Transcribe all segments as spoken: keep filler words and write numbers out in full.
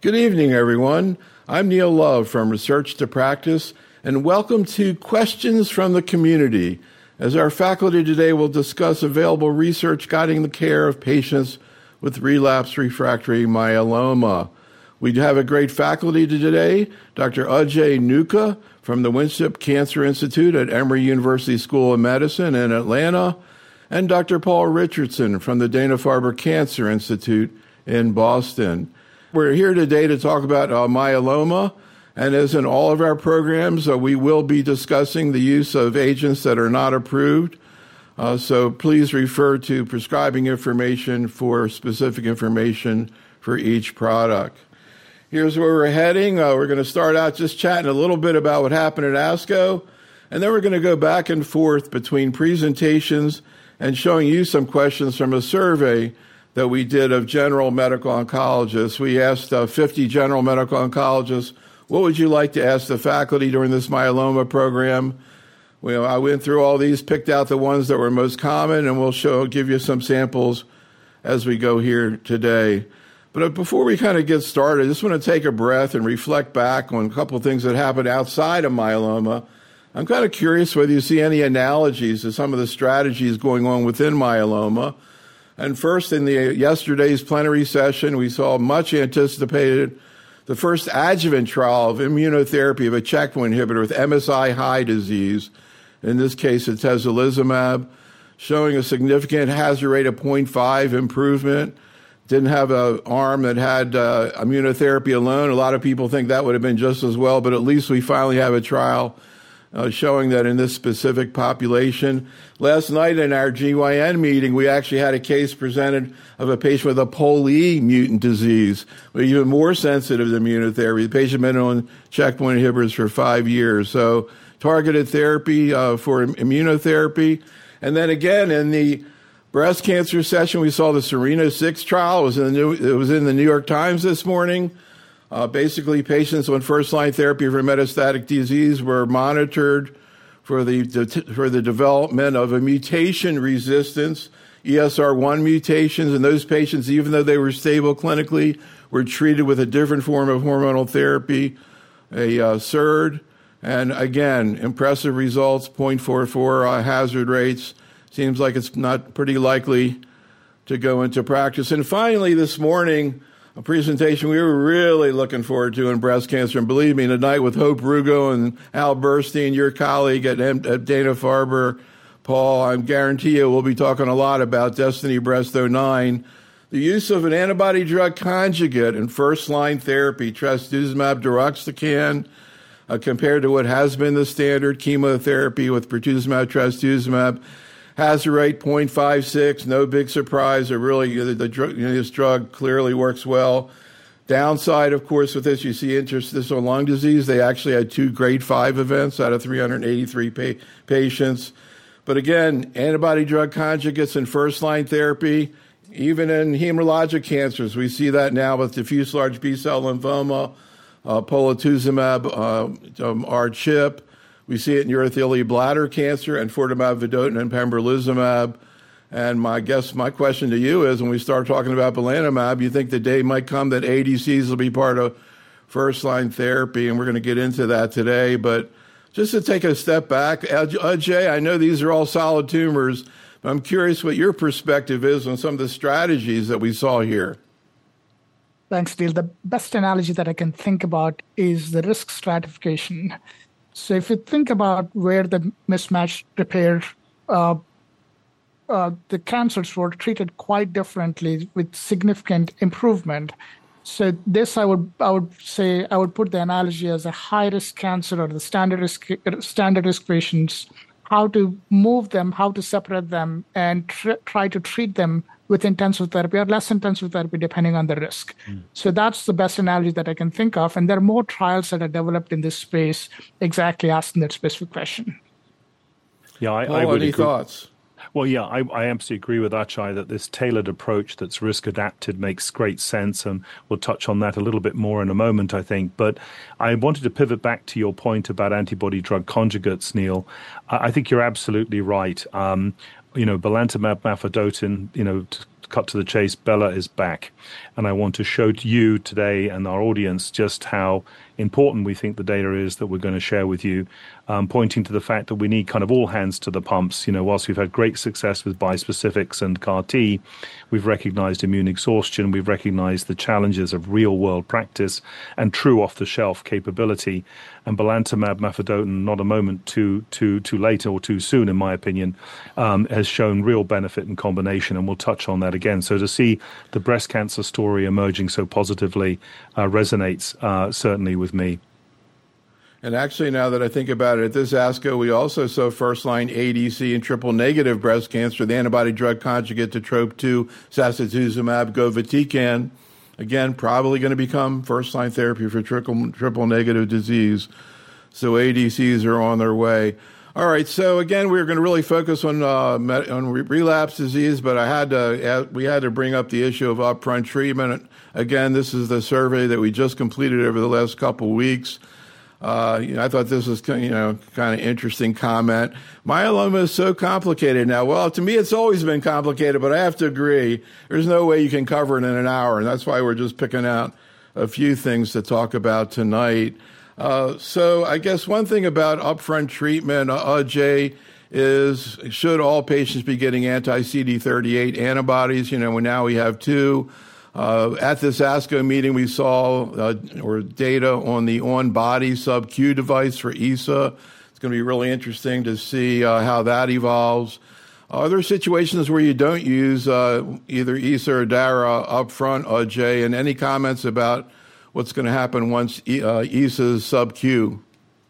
Good evening, everyone. I'm Neil Love from Research to Practice, and welcome to Questions from the Community, as our faculty today will discuss available research guiding the care of patients with relapsed refractory myeloma. We have a great faculty today, Doctor Ajay Nuka from the Winship Cancer Institute at Emory University School of Medicine in Atlanta, and Doctor Paul Richardson from the Dana-Farber Cancer Institute in Boston. We're here today to talk about uh, myeloma, and as in all of our programs, uh, we will be discussing the use of agents that are not approved. Uh, so please refer to prescribing information for specific information for each product. Here's where we're heading. Uh, we're going to start out just chatting a little bit about what happened at ASCO, and then we're going to go back and forth between presentations and showing you some questions from a survey that we did of general medical oncologists. We asked uh, fifty general medical oncologists, what would you like to ask the faculty during this myeloma program? Well, I went through all these, picked out the ones that were most common, and we'll show, give you some samples as we go here today. But before we kind of get started, I just want to take a breath and reflect back on a couple of things that happened outside of myeloma. I'm kind of curious whether you see any analogies to some of the strategies going on within myeloma. And first, in the yesterday's plenary session, we saw much anticipated the first adjuvant trial of immunotherapy of a checkpoint inhibitor with M S I-high disease, in this case atezolizumab, showing a significant hazard rate of zero point five improvement. Didn't have an arm that had uh, immunotherapy alone. A lot of people think that would have been just as well, but at least we finally have a trial Uh, showing that in this specific population. Last night in our G Y N meeting, we actually had a case presented of a patient with a P O L E mutant disease, even more sensitive to immunotherapy. The patient had been on checkpoint inhibitors for five years. So targeted therapy uh, for immunotherapy. And then again, in the breast cancer session, we saw the SERENA six trial. It was in the New, it was in the New York Times this morning. Uh, basically, patients on first-line therapy for metastatic disease were monitored for the, the for the development of a mutation resistance, E S R one mutations, and those patients, even though they were stable clinically, were treated with a different form of hormonal therapy, a uh, S E R D, and again, impressive results, zero point four four uh, hazard rates. Seems like it's not pretty likely to go into practice. And finally, this morning, a presentation we were really looking forward to in breast cancer. And believe me, tonight with Hope Rugo and Al Burstein, your colleague at, at Dana-Farber, Paul, I guarantee you we'll be talking a lot about Destiny Breast oh nine, the use of an antibody drug conjugate in first-line therapy, trastuzumab deruxtecan, uh, compared to what has been the standard chemotherapy with pertuzumab, trastuzumab. Hazard rate zero point five six, no big surprise. It really, the, the drug, you know, this drug clearly works well. Downside, of course, with this, you see interstitial lung disease. They actually had two grade five events out of three hundred eighty-three pa- patients. But again, antibody drug conjugates in first-line therapy, even in hematologic cancers. We see that now with diffuse large B-cell lymphoma, uh, polatuzumab, uh, um, R-CHIP. We see it in urothelial bladder cancer, and enfortumab vedotin and pembrolizumab. And my guess, my question to you is, when we start talking about belantamab, you think the day might come that A D Cs will be part of first-line therapy, and we're going to get into that today. But just to take a step back, Ajay, I know these are all solid tumors, but I'm curious what your perspective is on some of the strategies that we saw here. Thanks, Neil. The best analogy that I can think about is the risk stratification. So if you think about where the mismatch repair, uh, uh, the cancers were treated quite differently with significant improvement. So this, I would I would say, I would put the analogy as a high-risk cancer or the standard risk, standard risk patients, how to move them, how to separate them, and tr- try to treat them with intensive therapy or less intensive therapy, depending on the risk. Mm. So that's the best analogy that I can think of. And there are more trials that are developed in this space exactly asking that specific question. Yeah, I, Paul, I would any agree. thoughts? Well, yeah, I, I absolutely agree with Ajay that this tailored approach that's risk-adapted makes great sense, and we'll touch on that a little bit more in a moment, I think. But I wanted to pivot back to your point about antibody-drug conjugates, Neil. I, I think you're absolutely right. Um, you know, belantamab mafodotin, you know, t- cut to the chase, Bela is back. And I want to show to you today and our audience just how important we think the data is that we're going to share with you, um, pointing to the fact that we need kind of all hands to the pumps. You know, whilst we've had great success with bispecifics and C A R T, we've recognized immune exhaustion, we've recognized the challenges of real-world practice and true off-the-shelf capability. And belantamab mafodotin, not a moment too too too late or too soon, in my opinion, um, has shown real benefit in combination, and we'll touch on that again. So to see the breast cancer story emerging so positively uh, resonates uh, certainly with me. And actually, now that I think about it, at this ASCO, we also saw first-line A D C and triple-negative breast cancer, the antibody-drug conjugate to TROP two, sacituzumab govitecan. Again, probably going to become first-line therapy for triple, triple-negative disease. So A D Cs are on their way. All right, so again, we're going to really focus on uh, on relapse disease, but I had to we had to bring up the issue of upfront treatment. Again, this is the survey that we just completed over the last couple of weeks. Uh, you know, I thought this was, you know, kind of interesting comment. Myeloma is so complicated now. Well, to me, it's always been complicated, but I have to agree, there's no way you can cover it in an hour, and that's why we're just picking out a few things to talk about tonight. Uh, so I guess one thing about upfront treatment, uh, Jay, is should all patients be getting anti-C D thirty-eight antibodies? You know, now we have two. Uh, at this ASCO meeting, we saw uh, or data on the on-body sub-Q device for E S A. It's going to be really interesting to see uh, how that evolves. Are there situations where you don't use uh, either E S A or DARA up front, uh, Jay? And any comments about what's going to happen once e- uh, E S A is sub-Q?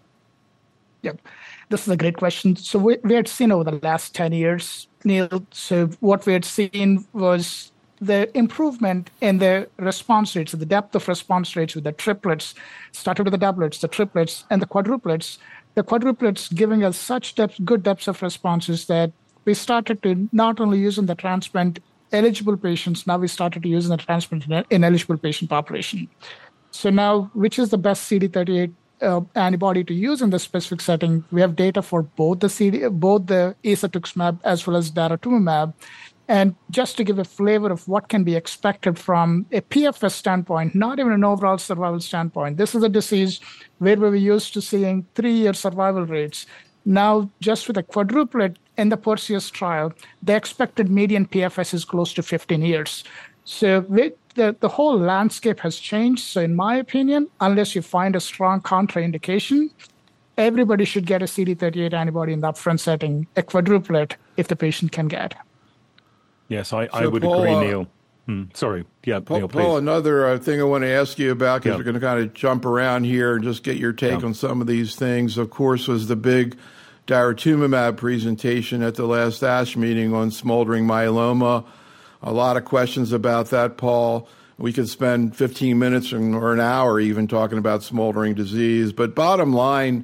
Yep. This is a great question. So we, we had seen over the last ten years, Neil, so what we had seen was the improvement in the response rates, the depth of response rates with the triplets, started with the doublets, the triplets, and the quadruplets. The quadruplets giving us such depth, good depths of responses that we started to not only use in the transplant eligible patients, now we started to use in the transplant ineligible patient population. So now, which is the best C D thirty-eight uh, antibody to use in this specific setting? We have data for both the C D, both the isatuximab as well as daratumumab. And just to give a flavor of what can be expected from a P F S standpoint, not even an overall survival standpoint, this is a disease where we were used to seeing three-year survival rates. Now, just with a quadruplet in the Perseus trial, the expected median P F S is close to fifteen years. So the, the whole landscape has changed. So in my opinion, unless you find a strong contraindication, everybody should get a C D thirty-eight antibody in the upfront setting, a quadruplet, if the patient can get. Yes, I, so I would Paul, agree, uh, Neil. Hmm. Sorry. Yeah, Paul, Neil, please. Paul, another uh, thing I want to ask you about, because yeah. we're going to kind of jump around here and just get your take yeah. on some of these things, of course, was the big daratumumab presentation at the last ASH meeting on smoldering myeloma. A lot of questions about that, Paul. We could spend fifteen minutes or an hour even talking about smoldering disease. But bottom line,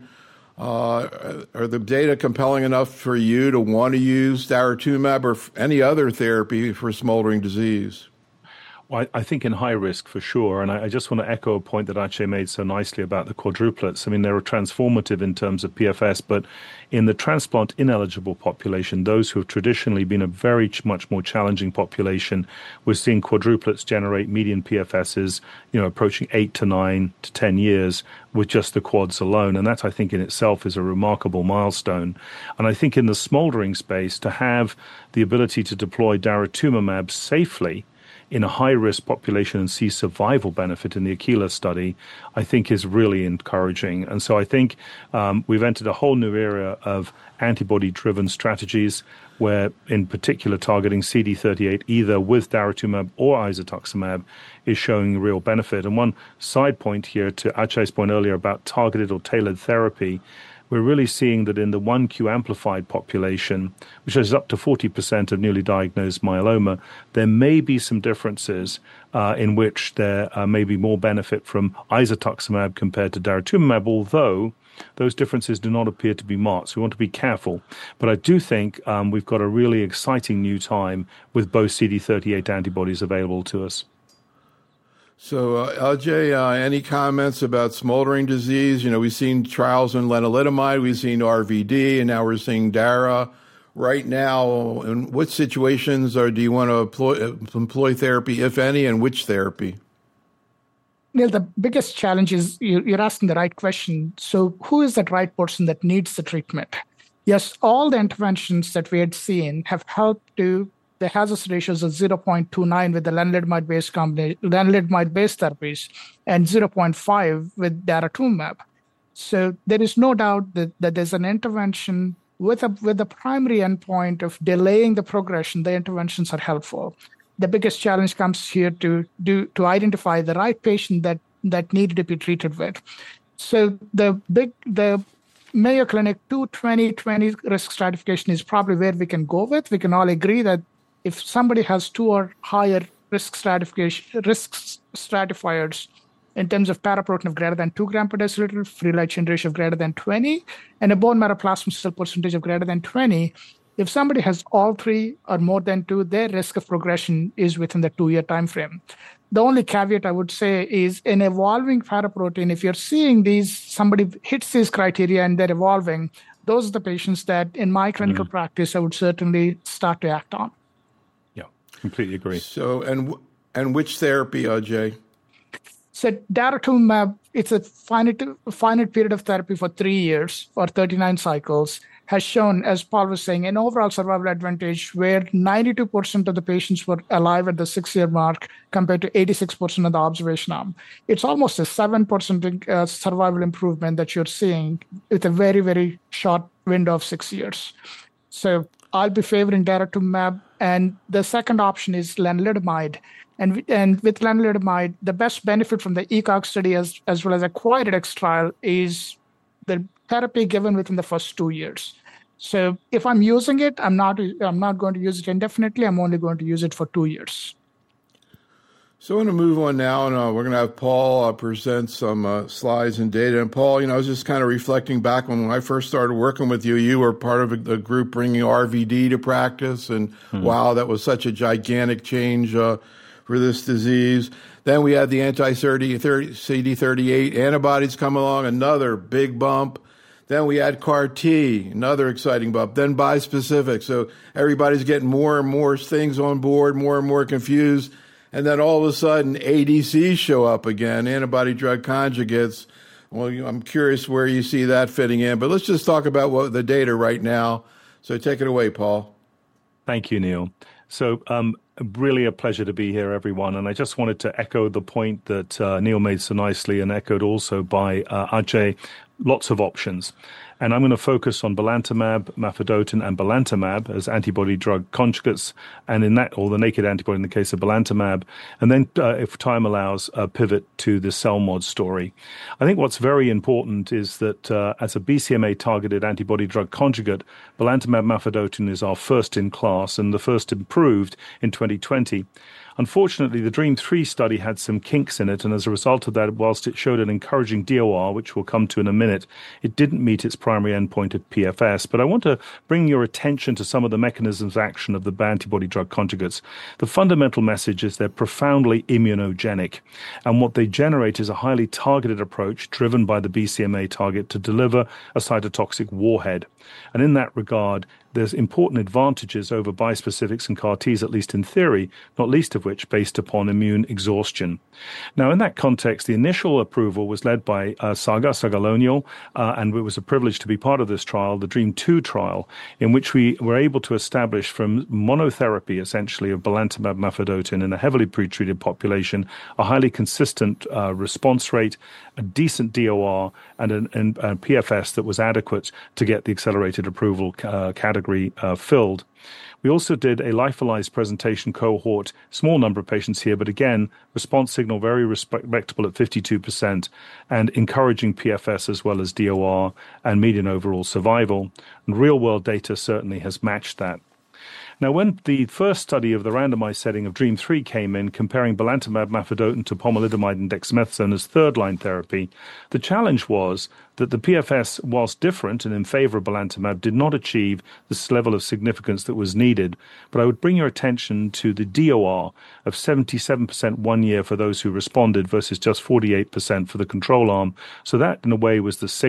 Uh, are the data compelling enough for you to want to use daratumumab or any other therapy for smoldering disease? Well, I, I think in high risk for sure. And I, I just want to echo a point that Akshay made so nicely about the quadruplets. I mean, they're transformative in terms of P F S, but in the transplant ineligible population, those who have traditionally been a very much more challenging population, we're seeing quadruplets generate median P F Ss, you know, approaching eight to nine to ten years with just the quads alone. And that, I think, in itself is a remarkable milestone. And I think in the smoldering space, to have the ability to deploy daratumumab safely in a high-risk population and see survival benefit in the Aquila study, I think is really encouraging. And so I think um, we've entered a whole new era of antibody-driven strategies where, in particular, targeting C D thirty-eight either with daratumumab or isatuximab is showing real benefit. And one side point here to Akshay's point earlier about targeted or tailored therapy, we're really seeing that in the one Q amplified population, which is up to forty percent of newly diagnosed myeloma, there may be some differences uh, in which there uh, may be more benefit from isatuximab compared to daratumumab, although those differences do not appear to be marked. So we want to be careful. But I do think um, we've got a really exciting new time with both C D thirty-eight antibodies available to us. So, uh, L J, uh, any comments about smoldering disease? You know, we've seen trials in lenalidomide, we've seen R V D, and now we're seeing DARA. right now? In what situations or do you want to employ, employ therapy, if any, and which therapy? Neil, the biggest challenge is you're asking the right question. So who is that right person that needs the treatment? Yes, all the interventions that we had seen have helped to the hazard ratios of zero point two nine with the lenalidomide-based combination, lenalidomide-based therapies, and zero point five with daratumumab. So there is no doubt that, that there's an intervention with a with the primary endpoint of delaying the progression. The interventions are helpful. The biggest challenge comes here to do to identify the right patient that that needed to be treated with. So the big the Mayo Clinic two twenty twenty risk stratification is probably where we can go with. We can all agree that if somebody has two or higher risk stratification risk stratifiers in terms of paraprotein of greater than two gram per deciliter, free light chain ratio of greater than twenty, and a bone marrow plasma cell percentage of greater than twenty, if somebody has all three or more than two, their risk of progression is within the two-year time frame. The only caveat I would say is in evolving paraprotein, if you're seeing these, somebody hits these criteria and they're evolving, those are the patients that in my clinical mm. practice, I would certainly start to act on. Yeah, completely agree. So, and and which therapy, Ajay? So daratumumab, it's a finite, finite period of therapy for three years or thirty-nine cycles, has shown, as Paul was saying, an overall survival advantage where ninety-two percent of the patients were alive at the six-year mark compared to eighty-six percent of the observation arm. It's almost a seven percent uh, survival improvement that you're seeing with a very, very short window of six years. So I'll be favoring daratumumab. And the second option is lenalidomide. And, and with lenalidomide, the best benefit from the ECOG study as, as well as a QuadEx trial is the therapy given within the first two years. So if I'm using it, I'm not I'm not going to use it indefinitely. I'm only going to use it for two years. So I want to move on now, and uh, we're going to have Paul uh, present some uh, slides and data. And Paul, you know, I was just kind of reflecting back when I first started working with you. You were part of a, a group bringing R V D to practice, and mm-hmm. wow, that was such a gigantic change uh, for this disease. Then we had the anti-C D thirty-eight antibodies come along, another big bump. Then we had C A R T, another exciting bump. Then bispecific. So everybody's getting more and more things on board, more and more confused. And then all of a sudden, A D Cs show up again, antibody-drug conjugates. Well, I'm curious where you see that fitting in. But let's just talk about what the data right now. So take it away, Paul. Thank you, Neil. So um, really a pleasure to be here, everyone. And I just wanted to echo the point that uh, Neil made so nicely and echoed also by uh, Ajay. Lots of options. And I'm going to focus on belantamab, mafodotin, and belantamab as antibody-drug conjugates, and in that, or the naked antibody in the case of belantamab, and then, uh, if time allows, uh, pivot to the CELMoD story. I think what's very important is that uh, as a B C M A-targeted antibody-drug conjugate, belantamab mafodotin is our first in class and the first improved in twenty twenty. Unfortunately, the DREAM three study had some kinks in it, and as a result of that, whilst it showed an encouraging D O R, which we'll come to in a minute, it didn't meet its primary endpoint of P F S. But I want to bring your attention to some of the mechanisms of action of the antibody-drug conjugates. The fundamental message is they're profoundly immunogenic, and what they generate is a highly targeted approach driven by the B C M A target to deliver a cytotoxic warhead. And in that regard, there's important advantages over bispecifics and C A R Ts, at least in theory, not least of which based upon immune exhaustion. Now, in that context, the initial approval was led by uh, Saga, Sagalonial, uh, and it was a privilege to be part of this trial, the DREAM two trial, in which we were able to establish from monotherapy, essentially, of belantamab mafodotin in a heavily pretreated population, a highly consistent uh, response rate, a decent D O R, and an, an, a P F S that was adequate to get the accelerated approval uh, category uh, filled. We also did a lyophilized presentation cohort, small number of patients here, but again, response signal very respectable at fifty-two percent and encouraging P F S as well as D O R and median overall survival. And real-world data certainly has matched that. Now, when the first study of the randomized setting of DREAM three came in, comparing belantamab mafodotin to pomalidomide and dexamethasone as third-line therapy, the challenge was that the P F S, whilst different and in favor of belantamab, did not achieve this level of significance that was needed. But I would bring your attention to the D O R of seventy-seven percent one year for those who responded versus just forty-eight percent for the control arm. So that, in a way, was the signal.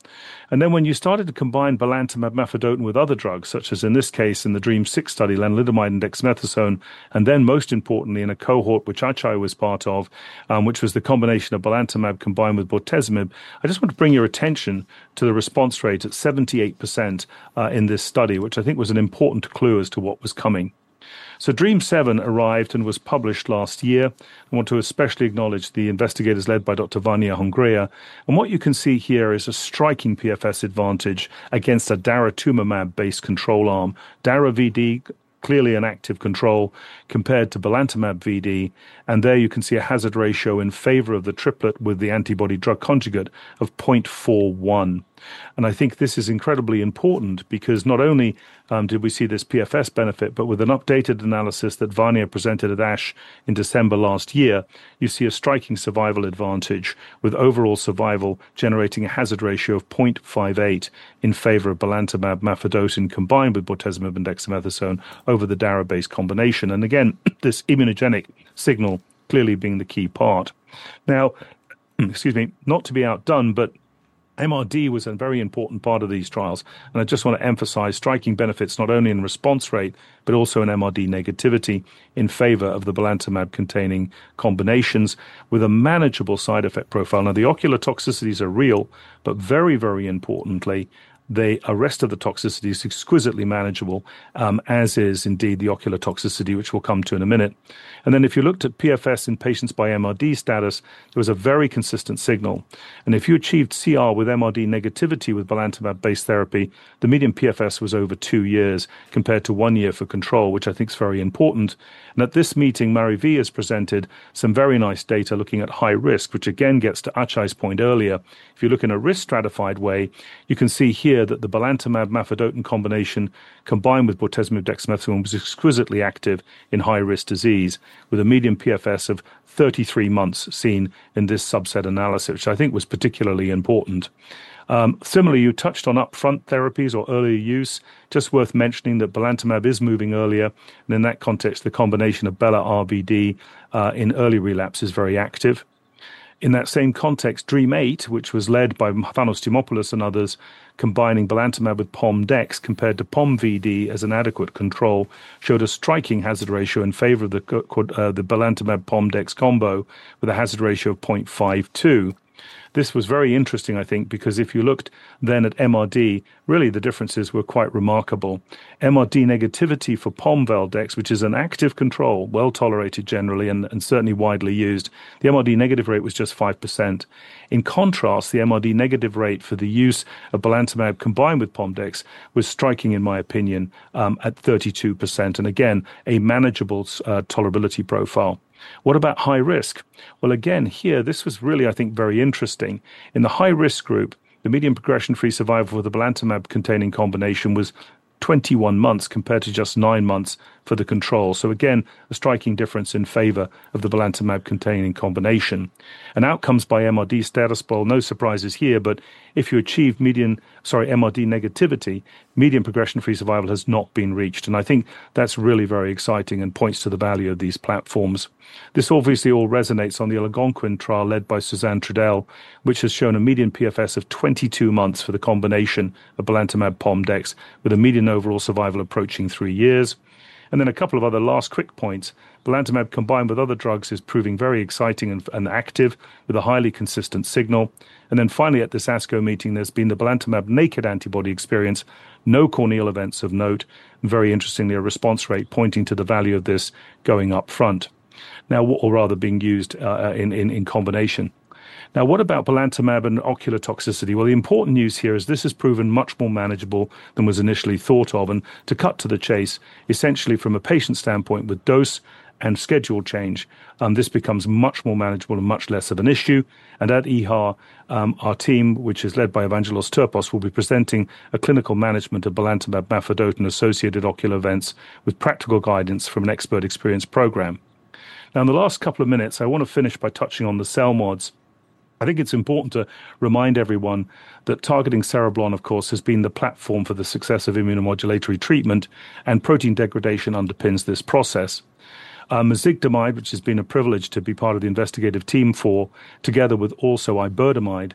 And then when you started to combine belantamab mafodotin with other drugs, such as in this case in the DREAM six study, lenalidomide and dexamethasone, and then most importantly in a cohort which Achai was part of, um, which was the combination of belantamab combined with bortezomib, I just want to bring your attention to the response rate at seventy-eight percent uh, in this study, which I think was an important clue as to what was coming. So DREAM seven arrived and was published last year. I want to especially acknowledge the investigators led by Doctor Vania Hongrea. And what you can see here is a striking P F S advantage against a daratumumab-based control arm. Dara V D, clearly an active control, compared to belantamab V D. And there you can see a hazard ratio in favor of the triplet with the antibody drug conjugate of zero point four one. And I think this is incredibly important because not only um, did we see this P F S benefit, but with an updated analysis that Vania presented at ASH in December last year, you see a striking survival advantage with overall survival generating a hazard ratio of zero point five eight in favor of belantamab mafodotin combined with bortezomib and dexamethasone over the Dara-based combination. And again, this immunogenic signal clearly being the key part. Now, excuse me, not to be outdone, but M R D was a very important part of these trials, and I just want to emphasize striking benefits not only in response rate, but also in M R D negativity in favor of the belantamab-containing combinations with a manageable side effect profile. Now, the ocular toxicities are real, but very, very importantly, the rest of the toxicity is exquisitely manageable, um, as is indeed the ocular toxicity, which we'll come to in a minute. And then if you looked at P F S in patients by M R D status, there was a very consistent signal. And if you achieved C R with M R D negativity with belantamab-based therapy, the median P F S was over two years compared to one year for control, which I think is very important. And at this meeting, Mariví has presented some very nice data looking at high risk, which again gets to Achai's point earlier. If you look in a risk-stratified way, you can see here that the belantamab mafodotin combination combined with bortezomib dexamethasone was exquisitely active in high-risk disease, with a median P F S of thirty-three months seen in this subset analysis, which I think was particularly important. Um, similarly, you touched on upfront therapies or earlier use. Just worth mentioning that belantamab is moving earlier, and in that context, the combination of Bela R V D uh, in early relapse is very active. In that same context, DREAM eight, which was led by Thanos Dimopoulos and others, combining belantamab with Pom-Dex compared to Pom-V D as an adequate control, showed a striking hazard ratio in favor of the, uh, the belantamab-Pom-Dex combo with a hazard ratio of zero point five two. This was very interesting, I think, because if you looked then at M R D, really the differences were quite remarkable. M R D negativity for Pom-Vel-Dex, which is an active control, well tolerated generally and, and certainly widely used, the M R D negative rate was just five percent. In contrast, the M R D negative rate for the use of belantamab combined with Pom-Dex was striking, in my opinion, um, at thirty-two percent. And again, a manageable uh, tolerability profile. What about high risk? Well, again, here, this was really, I think, very interesting. In the high-risk group, the median progression-free survival for the belantamab-containing combination was twenty-one months compared to just nine months for the control. So again, a striking difference in favor of the belantamab-containing combination. And outcomes by M R D status, well, no surprises here, but if you achieve median, sorry, M R D negativity, median progression-free survival has not been reached. And I think that's really very exciting and points to the value of these platforms. This obviously all resonates on the Algonquin trial led by Suzanne Trudel, which has shown a median P F S of twenty-two months for the combination of belantamab Pom-Dex, with a median overall survival approaching three years. And then a couple of other last quick points. Belantamab combined with other drugs is proving very exciting and, and active with a highly consistent signal. And then finally at this ASCO meeting, there's been the belantamab naked antibody experience, no corneal events of note, and very interestingly, a response rate pointing to the value of this going up front. Now, or rather being used uh, in, in, in combination. Now, what about belantamab and ocular toxicity? Well, the important news here is this has proven much more manageable than was initially thought of. And to cut to the chase, essentially from a patient standpoint with dose and schedule change, um, this becomes much more manageable and much less of an issue. And at E H A, um, our team, which is led by Evangelos Terpos, will be presenting a clinical management of belantamab mafodotin associated ocular events with practical guidance from an expert experience program. Now, in the last couple of minutes, I want to finish by touching on the CELMoDs. I think it's important to remind everyone that targeting cereblon, of course, has been the platform for the success of immunomodulatory treatment, and protein degradation underpins this process. Uh, mezigdomide, which has been a privilege to be part of the investigative team for, together with also iberdomide,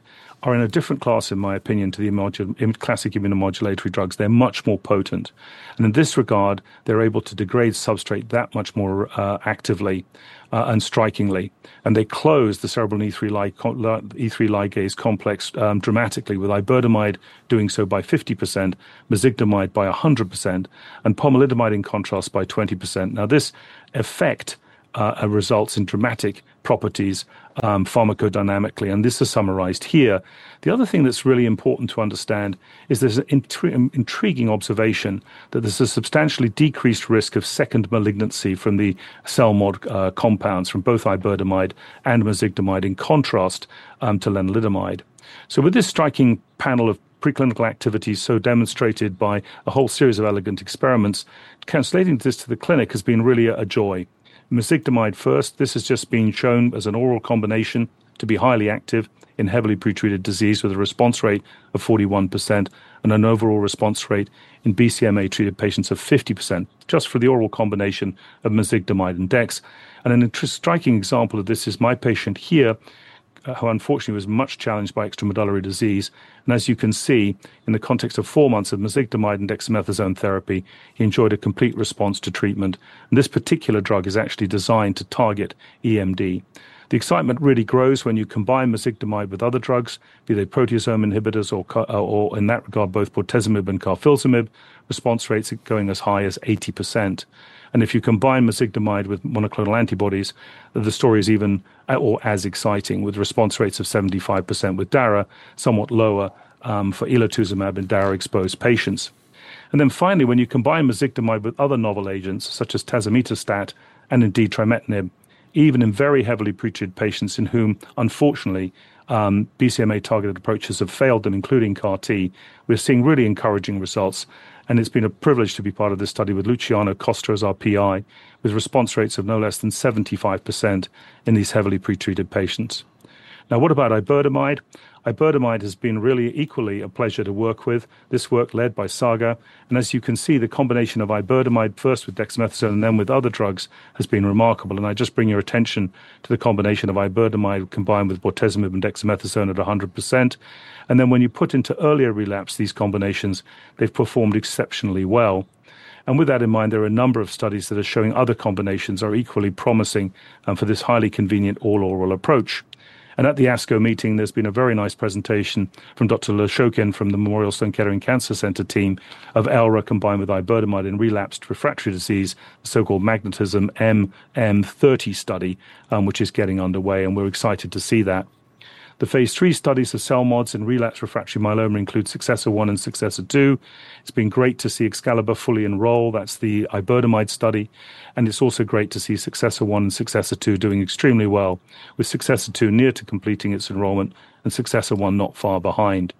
are in a different class, in my opinion, to the immuno- classic immunomodulatory drugs. They're much more potent. And in this regard, they're able to degrade substrate that much more uh, actively uh, and strikingly. And they close the cerebral E three, lig- E three ligase complex um, dramatically, with iberdomide doing so by fifty percent, mezigdomide by one hundred percent, and pomalidomide in contrast by twenty percent. Now, this effect Uh, results in dramatic properties um, pharmacodynamically, and this is summarized here. The other thing that's really important to understand is there's an intri- intriguing observation that there's a substantially decreased risk of second malignancy from the CELMoD uh, compounds, from both iberdomide and mezigdomide, in contrast um, to lenalidomide. So with this striking panel of preclinical activities so demonstrated by a whole series of elegant experiments, translating this to the clinic has been really a, a joy. Mezigdomide first, this has just been shown as an oral combination to be highly active in heavily pretreated disease, with a response rate of forty-one percent and an overall response rate in B C M A-treated patients of fifty percent, just for the oral combination of mezigdomide and dex. And an inter- striking example of this is my patient here, uh, who unfortunately was much challenged by extramedullary disease. And as you can see, in the context of four months of mezigdomide and dexamethasone therapy, he enjoyed a complete response to treatment. And this particular drug is actually designed to target E M D. The excitement really grows when you combine mezigdomide with other drugs, be they proteasome inhibitors or, or in that regard, both bortezomib and carfilzomib, response rates going as high as eighty percent. And if you combine mezigdomide with monoclonal antibodies, the story is even or as exciting, with response rates of seventy-five percent with Dara, somewhat lower um, for elotuzumab in Dara-exposed patients. And then finally, when you combine mezigdomide with other novel agents, such as tazemetostat and indeed trametinib, even in very heavily pretreated patients in whom, unfortunately, um, B C M A-targeted approaches have failed them, including C A R T, we're seeing really encouraging results. And it's been a privilege to be part of this study with Luciano Costa as our P I, with response rates of no less than seventy-five percent in these heavily pretreated patients. Now, what about iberdomide? Iberdomide has been really equally a pleasure to work with, this work led by Saga. And as you can see, the combination of iberdomide, first with dexamethasone and then with other drugs, has been remarkable. And I just bring your attention to the combination of iberdomide combined with bortezomib and dexamethasone at one hundred percent. And then when you put into earlier relapse these combinations, they've performed exceptionally well. And with that in mind, there are a number of studies that are showing other combinations are equally promising um, for this highly convenient all-oral approach. And at the ASCO meeting, there's been a very nice presentation from Doctor Lashokin from the Memorial Sloan Kettering Cancer Center team of Elra combined with iberdomide in relapsed refractory disease, the so-called Magnetism M M thirty study, um, which is getting underway, and we're excited to see that. The phase three studies of CELMoDs in relapsed refractory myeloma include Successor one and Successor two. It's been great to see Excalibur fully enroll. That's the iberdomide study. And it's also great to see Successor one and Successor two doing extremely well, with Successor two near to completing its enrollment and Successor one not far behind.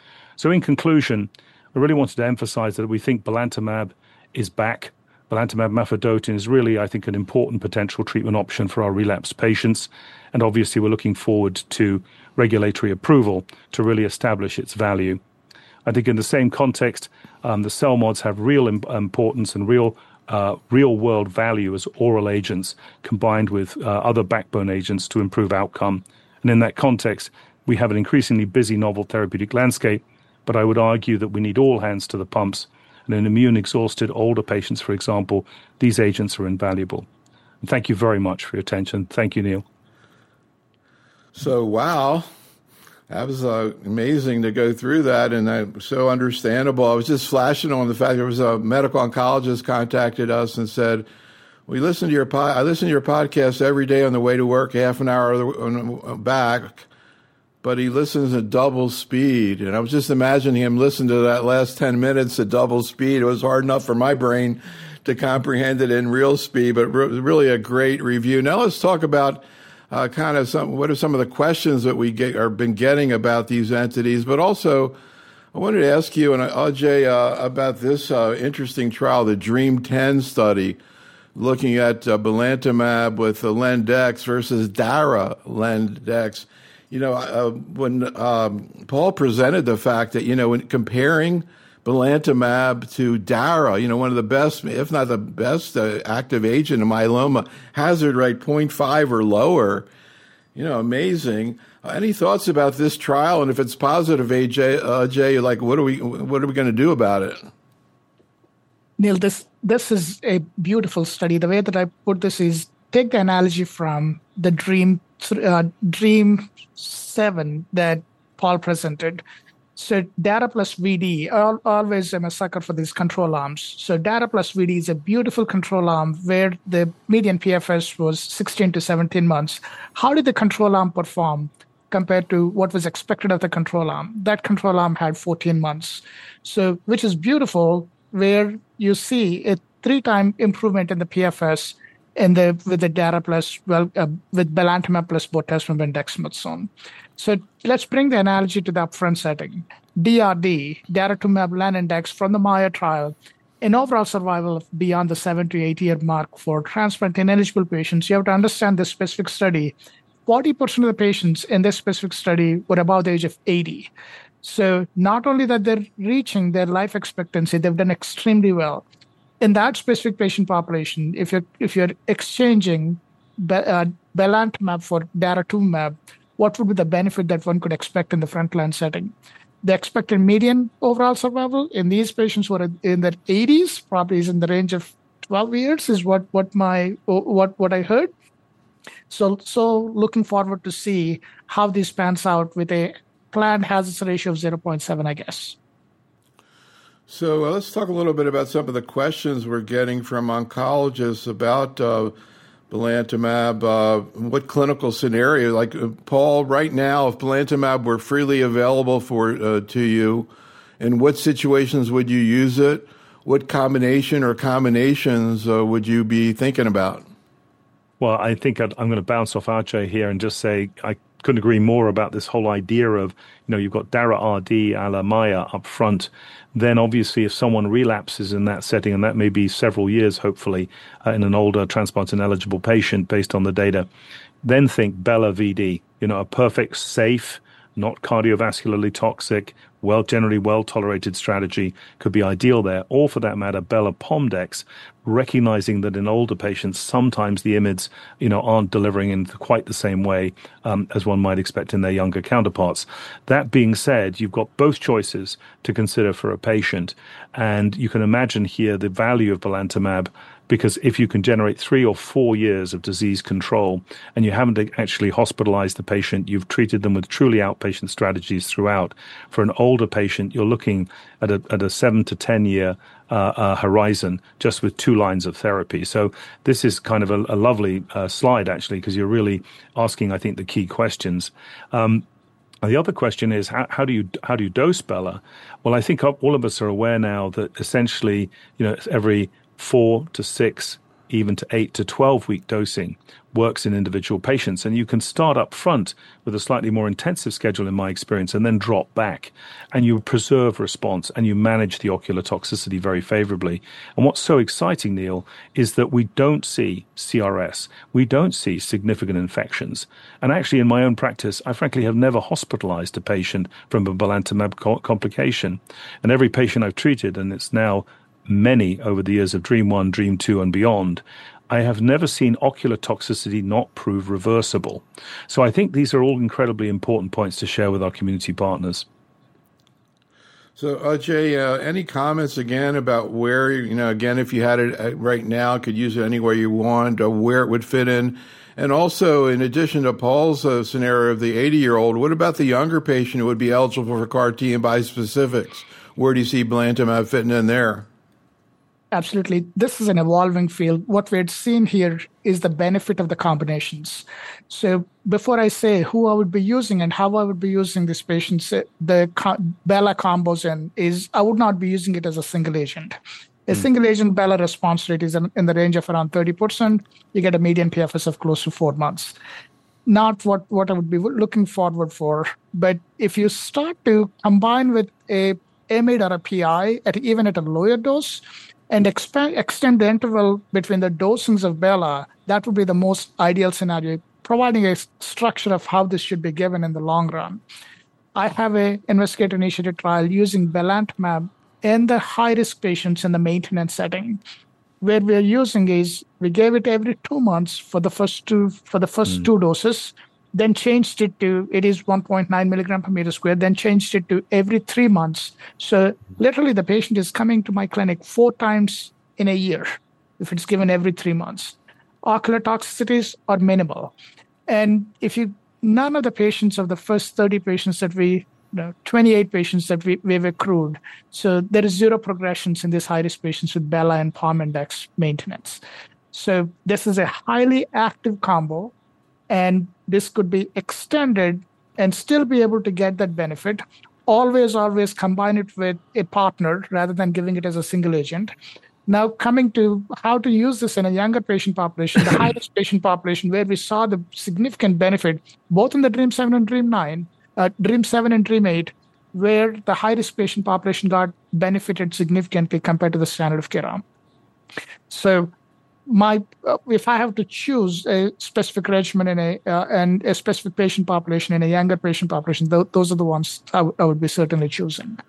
So in conclusion, I really wanted to emphasize that we think belantamab is back. Belantamab mafodotin is really, I think, an important potential treatment option for our relapsed patients. And obviously, we're looking forward to regulatory approval to really establish its value. I think in the same context, um, the CELMoDs have real im- importance and real uh, real-world value as oral agents combined with uh, other backbone agents to improve outcome. And in that context, we have an increasingly busy novel therapeutic landscape, but I would argue that we need all hands to the pumps. And in immune-exhausted older patients, for example, these agents are invaluable. And thank you very much for your attention. Thank you, Neil. So, wow, that was uh, amazing to go through that, and uh, so understandable. I was just flashing on the fact there was a medical oncologist contacted us and said, "We listen to your pod- I listen to your podcast every day on the way to work, half an hour back, but he listens at double speed." And I was just imagining him listening to that last ten minutes at double speed. It was hard enough for my brain to comprehend it in real speed, but re- really a great review. Now let's talk about Uh, kind of some, what are some of the questions that we get are been getting about these entities, but also I wanted to ask you and Ajay uh, about this uh, interesting trial, the DREAM ten study, looking at uh, belantamab with the Lendex versus Dara Lendex. You know, uh, when um, Paul presented the fact that, you know, when comparing belantamab to Dara, you know, one of the best, if not the best uh, active agent in myeloma, hazard rate zero point five or lower. you know, amazing. Uh, any thoughts about this trial? And if it's positive, A J, uh, Jay, like, what are we, what are we going to do about it? Neil, this this is a beautiful study. The way that I put this is take the analogy from the Dream uh, Dream seven that Paul presented. So data plus V D, I'll, always am a sucker for these control arms. So data plus V D is a beautiful control arm where the median P F S was sixteen to seventeen months. How did the control arm perform compared to what was expected of the control arm? That control arm had fourteen months. So, which is beautiful, where you see a three-time improvement in the P F S in the with the data plus well uh, with belantamab plus bortezomib and dexamethasone. So let's bring the analogy to the upfront setting. D R D, daratumumab lenalidomide from the MAIA trial, in overall survival of beyond the seven to eight year mark for transplant ineligible patients. You have to understand this specific study. forty percent of the patients in this specific study were above the age of eighty. So not only that they're reaching their life expectancy, they've done extremely well. In that specific patient population, if you're if you're exchanging be, uh, belantamab for daratumumab, what would be the benefit that one could expect in the frontline setting? The expected median overall survival in these patients were in their eighties, probably is in the range of twelve years, is what what my what what I heard. So so looking forward to see how this pans out with a planned hazard ratio of zero point seven, I guess. So uh, let's talk a little bit about some of the questions we're getting from oncologists about uh, belantamab. Uh, what clinical scenario, like uh, Paul, right now, if belantamab were freely available for uh, to you, in what situations would you use it? What combination or combinations uh, would you be thinking about? Well, I think I'd, I'm going to bounce off Ajay here and just say I couldn't agree more about this whole idea of, you know, you've got Dara-R D a la MAIA up front. Then obviously if someone relapses in that setting, and that may be several years, hopefully, uh, in an older transplant-ineligible patient based on the data, then think Bela V D, you know, a perfect, safe, not cardiovascularly toxic, well, generally well-tolerated strategy could be ideal there. Or for that matter, Bela-Pomdex, recognizing that in older patients, sometimes the I M I Ds, you know, aren't delivering in quite the same way um, as one might expect in their younger counterparts. That being said, you've got both choices to consider for a patient. And you can imagine here the value of belantamab, because if you can generate three or four years of disease control and you haven't actually hospitalized the patient, you've treated them with truly outpatient strategies throughout. For an older patient, you're looking at a, at a seven to ten year uh, uh, horizon just with two lines of therapy. So this is kind of a, a lovely uh, slide, actually, because you're really asking, I think, the key questions. Um, The other question is, how, how do you how do you dose Bela? Well, I think all of us are aware now that essentially, you know, every four to six, even to eight to twelve week dosing works in individual patients. And you can start up front with a slightly more intensive schedule, in my experience, and then drop back. And you preserve response and you manage the ocular toxicity very favorably. And what's so exciting, Neil, is that we don't see C R S. We don't see significant infections. And actually, in my own practice, I frankly have never hospitalized a patient from a belantamab co- complication. And every patient I've treated, and it's now many over the years of Dream one, Dream two, and beyond, I have never seen ocular toxicity not prove reversible. So I think these are all incredibly important points to share with our community partners. So, Ajay, uh, any comments again about where, you know, again, if you had it right now, could use it anywhere you want, or where it would fit in? And also, in addition to Paul's uh, scenario of the eighty-year-old, what about the younger patient who would be eligible for C A R T and bispecifics? Where do you see belantamab fitting in there? Absolutely. This is an evolving field. What we've seen here is the benefit of the combinations. So before I say who I would be using and how I would be using these patients, the Bela combos in is I would not be using it as a single agent. A mm. single agent Bela response rate is in the range of around thirty percent. You get a median P F S of close to four months. Not what, what I would be looking forward for. But if you start to combine with a M I D or a P I, at even at a lower dose, and expand, extend the interval between the dosings of Bela, that would be the most ideal scenario, providing a structure of how this should be given in the long run. I have an investigator-initiated trial using belantamab in the high-risk patients in the maintenance setting. Where we're using is we gave it every two months for the first two for the first mm. two doses. then changed it to, it is one point nine milligram per meter squared, then changed it to every three months. So literally the patient is coming to my clinic four times in a year if it's given every three months. Ocular toxicities are minimal. And if you, none of the patients of the first thirty patients that we, no, twenty-eight patients that we, we've accrued. So there is zero progressions in these high-risk patients with Bella and Palm Index maintenance. So this is a highly active combo, and this could be extended and still be able to get that benefit. Always, always combine it with a partner rather than giving it as a single agent. Now, coming to how to use this in a younger patient population, the high-risk patient population, where we saw the significant benefit, both in the DREAM seven and DREAM nine, uh, DREAM seven and DREAM eight, where the high-risk patient population got benefited significantly compared to the standard of care arm. So, my uh, if I have to choose a specific regimen in a uh, and a specific patient population in a younger patient population, th- those are the ones I, w- I would be certainly choosing.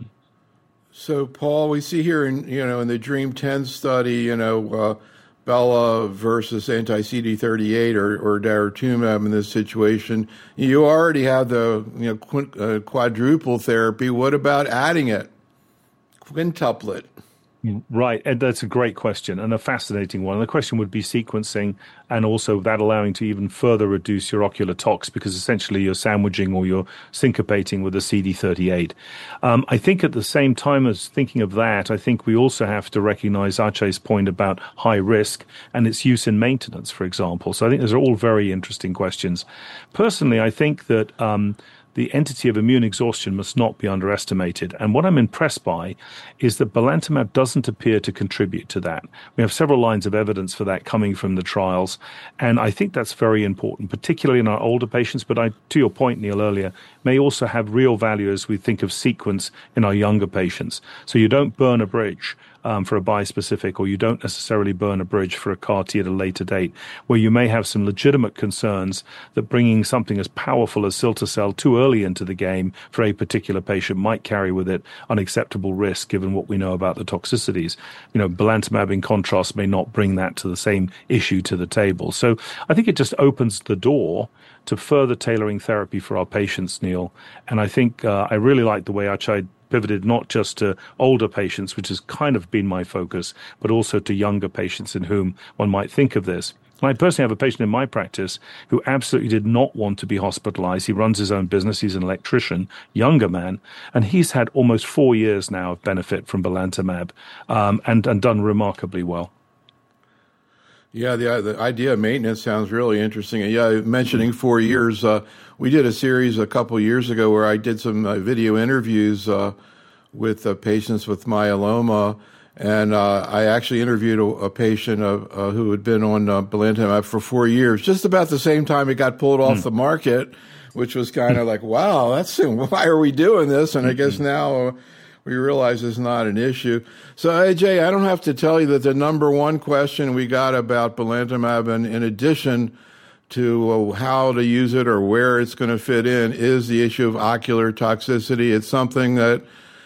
So, Paul, we see here in you know in the DREAM ten study, you know, uh, Bella versus anti-C D thirty-eight or, or daratumumab in this situation. You already have the you know qu- uh, quadruple therapy. What about adding it, quintuplet? Right, and that's a great question and a fascinating one. And the question would be sequencing and also that allowing to even further reduce your ocular tox because essentially you're sandwiching or you're syncopating with a C D thirty-eight. Um, I think at the same time as thinking of that, I think we also have to recognize Acay's point about high risk and its use in maintenance, for example. So I think those are all very interesting questions. Personally, I think that um, the entity of immune exhaustion must not be underestimated. And what I'm impressed by is that belantamab doesn't appear to contribute to that. We have several lines of evidence for that coming from the trials. And I think that's very important, particularly in our older patients. But I, to your point, Neil, earlier, may also have real value as we think of sequence in our younger patients. So you don't burn a bridge Um, for a bispecific, or you don't necessarily burn a bridge for a C A R T at a later date, where you may have some legitimate concerns that bringing something as powerful as cilta-cel too early into the game for a particular patient might carry with it unacceptable risk, given what we know about the toxicities. You know, belantamab, in contrast, may not bring that to the same issue to the table. So I think it just opens the door to further tailoring therapy for our patients, Neil. And I think uh, I really like the way Acay pivoted not just to older patients, which has kind of been my focus, but also to younger patients in whom one might think of this. And I personally have a patient in my practice who absolutely did not want to be hospitalized. He runs his own business. He's an electrician, younger man, and he's had almost four years now of benefit from belantamab um, and, and done remarkably well. Yeah, the, the idea of maintenance sounds really interesting. And yeah, mentioning four years, uh, we did a series a couple of years ago where I did some uh, video interviews uh, with uh, patients with myeloma, and uh, I actually interviewed a, a patient uh, uh, who had been on uh, belantamab for four years, just about the same time it got pulled off mm. the market, which was kind of like, wow, that's why are we doing this? And I guess now Uh, we realize it's not an issue. So, A J, I don't have to tell you that the number one question we got about belantamab, and in addition to uh, how to use it or where it's going to fit in, is the issue of ocular toxicity. It's something that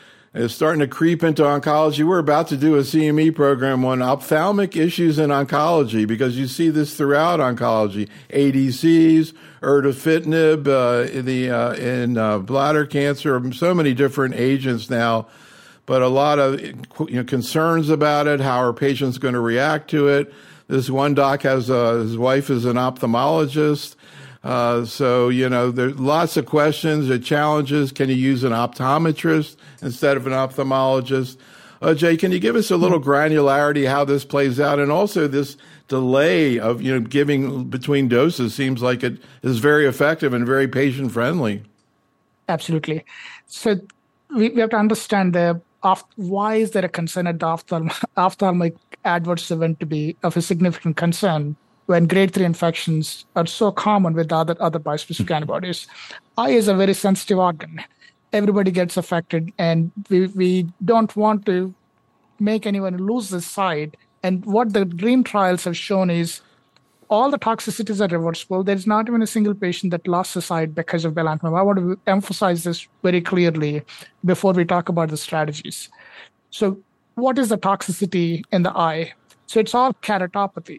is starting to creep into oncology. We're about to do a C M E program on ophthalmic issues in oncology because you see this throughout oncology. A D Cs, erdafitinib uh, in, the, uh, in uh, bladder cancer, so many different agents now, but a lot of you know, concerns about it. How are patients going to react to it? This one doc has uh, his wife is an ophthalmologist. Uh, so, you know, there's lots of questions and challenges. Can you use an optometrist instead of an ophthalmologist? Uh, Jay, can you give us a little granularity how this plays out? And also this delay of, you know, giving between doses seems like it is very effective and very patient-friendly. Absolutely. So we, we have to understand the of, why is there a concern at the ophthalm- ophthalmic adverse event to be of a significant concern when grade three infections are so common with other, other bispecific antibodies. Eye is a very sensitive organ. Everybody gets affected, and we, we don't want to make anyone lose this sight. And what the DREAM trials have shown is all the toxicities are reversible. There's not even a single patient that lost the sight because of belantamab. I want to emphasize this very clearly before we talk about the strategies. So what is the toxicity in the eye? So it's all keratopathy.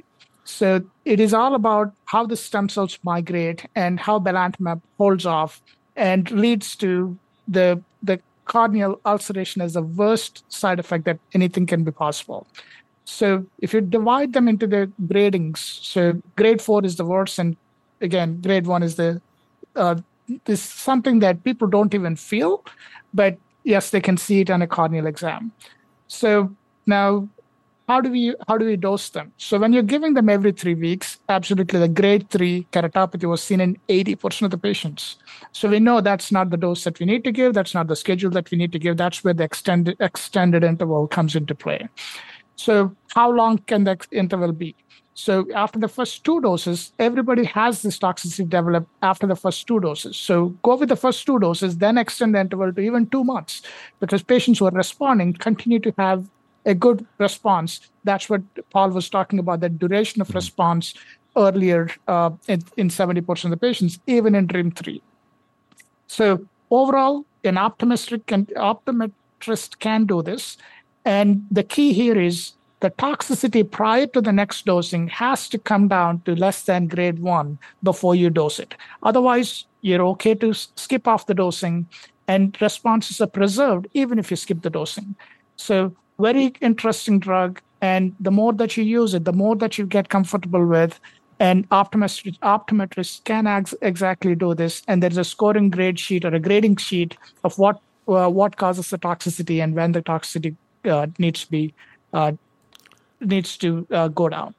So it is all about how the stem cells migrate and how belantamab holds off and leads to the the corneal ulceration as the worst side effect that anything can be possible. So if you divide them into the gradings, so grade four is the worst, and again, grade one is the uh, is something that people don't even feel, but yes, they can see it on a corneal exam. So now, how do we how do we dose them? So when you're giving them every three weeks, absolutely, the grade three keratopathy was seen in eighty percent of the patients. So we know that's not the dose that we need to give. That's not the schedule that we need to give. That's where the extended extended interval comes into play. So how long can the interval be? So after the first two doses, everybody has this toxicity develop after the first two doses. So go with the first two doses, then extend the interval to even two months, because patients who are responding continue to have a good response. That's what Paul was talking about, the duration of response earlier uh, in, in seventy percent of the patients, even in DREAM three. So overall, an optometric can, optometrist can do this. And the key here is the toxicity prior to the next dosing has to come down to less than grade one before you dose it. Otherwise, you're okay to skip off the dosing and responses are preserved even if you skip the dosing. So very interesting drug. And the more that you use it, the more that you get comfortable with. And optometrists, optometrists can ex- exactly do this. And there's a scoring grade sheet or a grading sheet of what uh, what causes the toxicity and when the toxicity uh, needs to be uh, needs to uh, go down.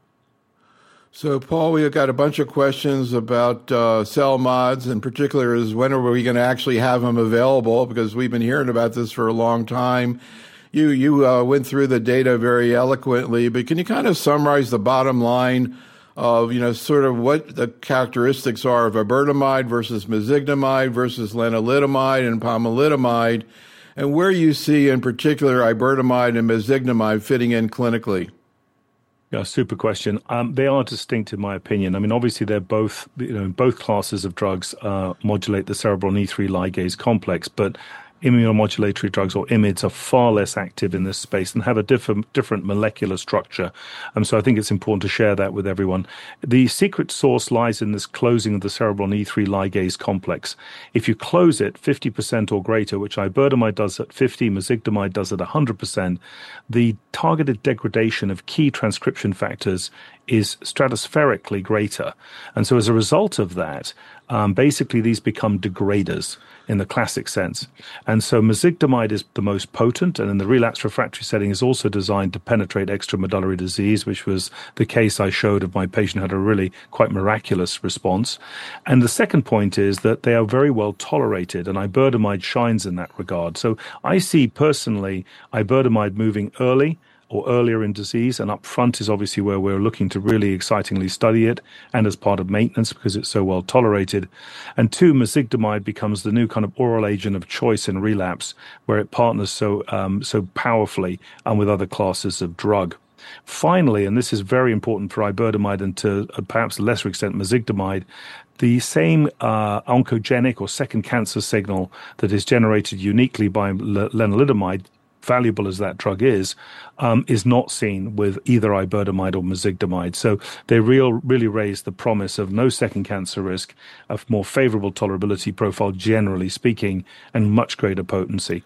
So, Paul, we have got a bunch of questions about uh, CELMoDs, in particular is when are we going to actually have them available, because we've been hearing about this for a long time. You you uh, went through the data very eloquently, but can you kind of summarize the bottom line of, you know, sort of what the characteristics are of iberdomide versus mezigdomide versus lenalidomide and pomalidomide, and where you see in particular iberdomide and mezigdomide fitting in clinically? Yeah, super question. Um, they are distinct, in my opinion. I mean, obviously, they're both, you know, both classes of drugs uh, modulate the cerebral E three ligase complex, but immunomodulatory drugs, or I M I Ds, are far less active in this space and have a different different molecular structure. Um, so I think it's important to share that with everyone. The secret sauce lies in this closing of the cerebral E three ligase complex. If you close it fifty percent or greater, which iberdomide does at fifty, mezigdomide does at one hundred percent, the targeted degradation of key transcription factors is stratospherically greater. And so as a result of that, um, basically these become degraders in the classic sense. And so mezigdomide is the most potent, and in the relapse refractory setting is also designed to penetrate extramedullary disease, which was the case I showed of my patient who had a really quite miraculous response. And the second point is that they are very well tolerated, and iberdomide shines in that regard. So I see personally iberdomide moving early or earlier in disease, and up front is obviously where we're looking to really excitingly study it, and as part of maintenance because it's so well tolerated. And two, mezigdomide becomes the new kind of oral agent of choice in relapse, where it partners so um, so powerfully and with other classes of drug. Finally, and this is very important for iberdomide and to uh, perhaps a lesser extent mezigdomide, the same uh, oncogenic or second cancer signal that is generated uniquely by lenalidomide, valuable as that drug is, um, is not seen with either iberdomide or mezigdomide. So they real, really raise the promise of no second cancer risk, of more favorable tolerability profile, generally speaking, and much greater potency.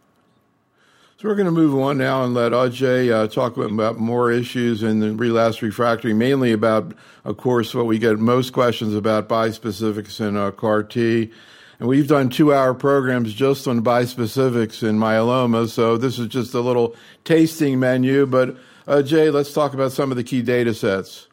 So we're going to move on now and let Ajay uh, talk about more issues in the relapse refractory, mainly about, of course, what we get most questions about, bispecifics and uh, C A R T. And we've done two-hour programs just on bispecifics in myeloma, so this is just a little tasting menu. But, uh, Jay, let's talk about some of the key data sets.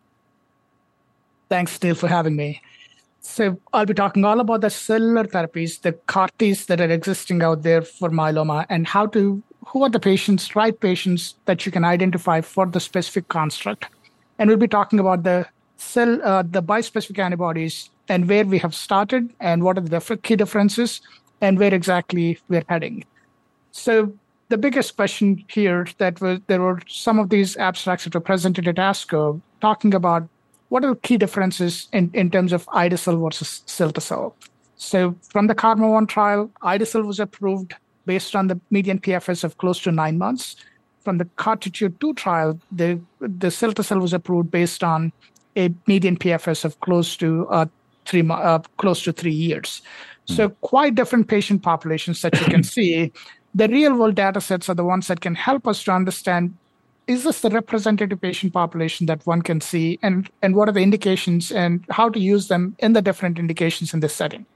Thanks, Steve, for having me. So I'll be talking all about the cellular therapies, the C A R Ts that are existing out there for myeloma, and how to, who are the patients, right patients that you can identify for the specific construct. And we'll be talking about the cell, uh, the bispecific antibodies, and where we have started and what are the key differences and where exactly we're heading. So the biggest question here that was, there were some of these abstracts that were presented at ASCO talking about what are the key differences in, in terms of ide-cel versus cilta-cel. So from the KarMMa one trial, ide-cel was approved based on the median P F S of close to nine months. from the CARTITUDE two trial, the the cilta-cel was approved based on a median P F S of close to uh, three uh, close to three years. Mm. So quite different patient populations that you can see. The real-world data sets are the ones that can help us to understand, is this the representative patient population that one can see, and, and what are the indications and how to use them in the different indications in this setting.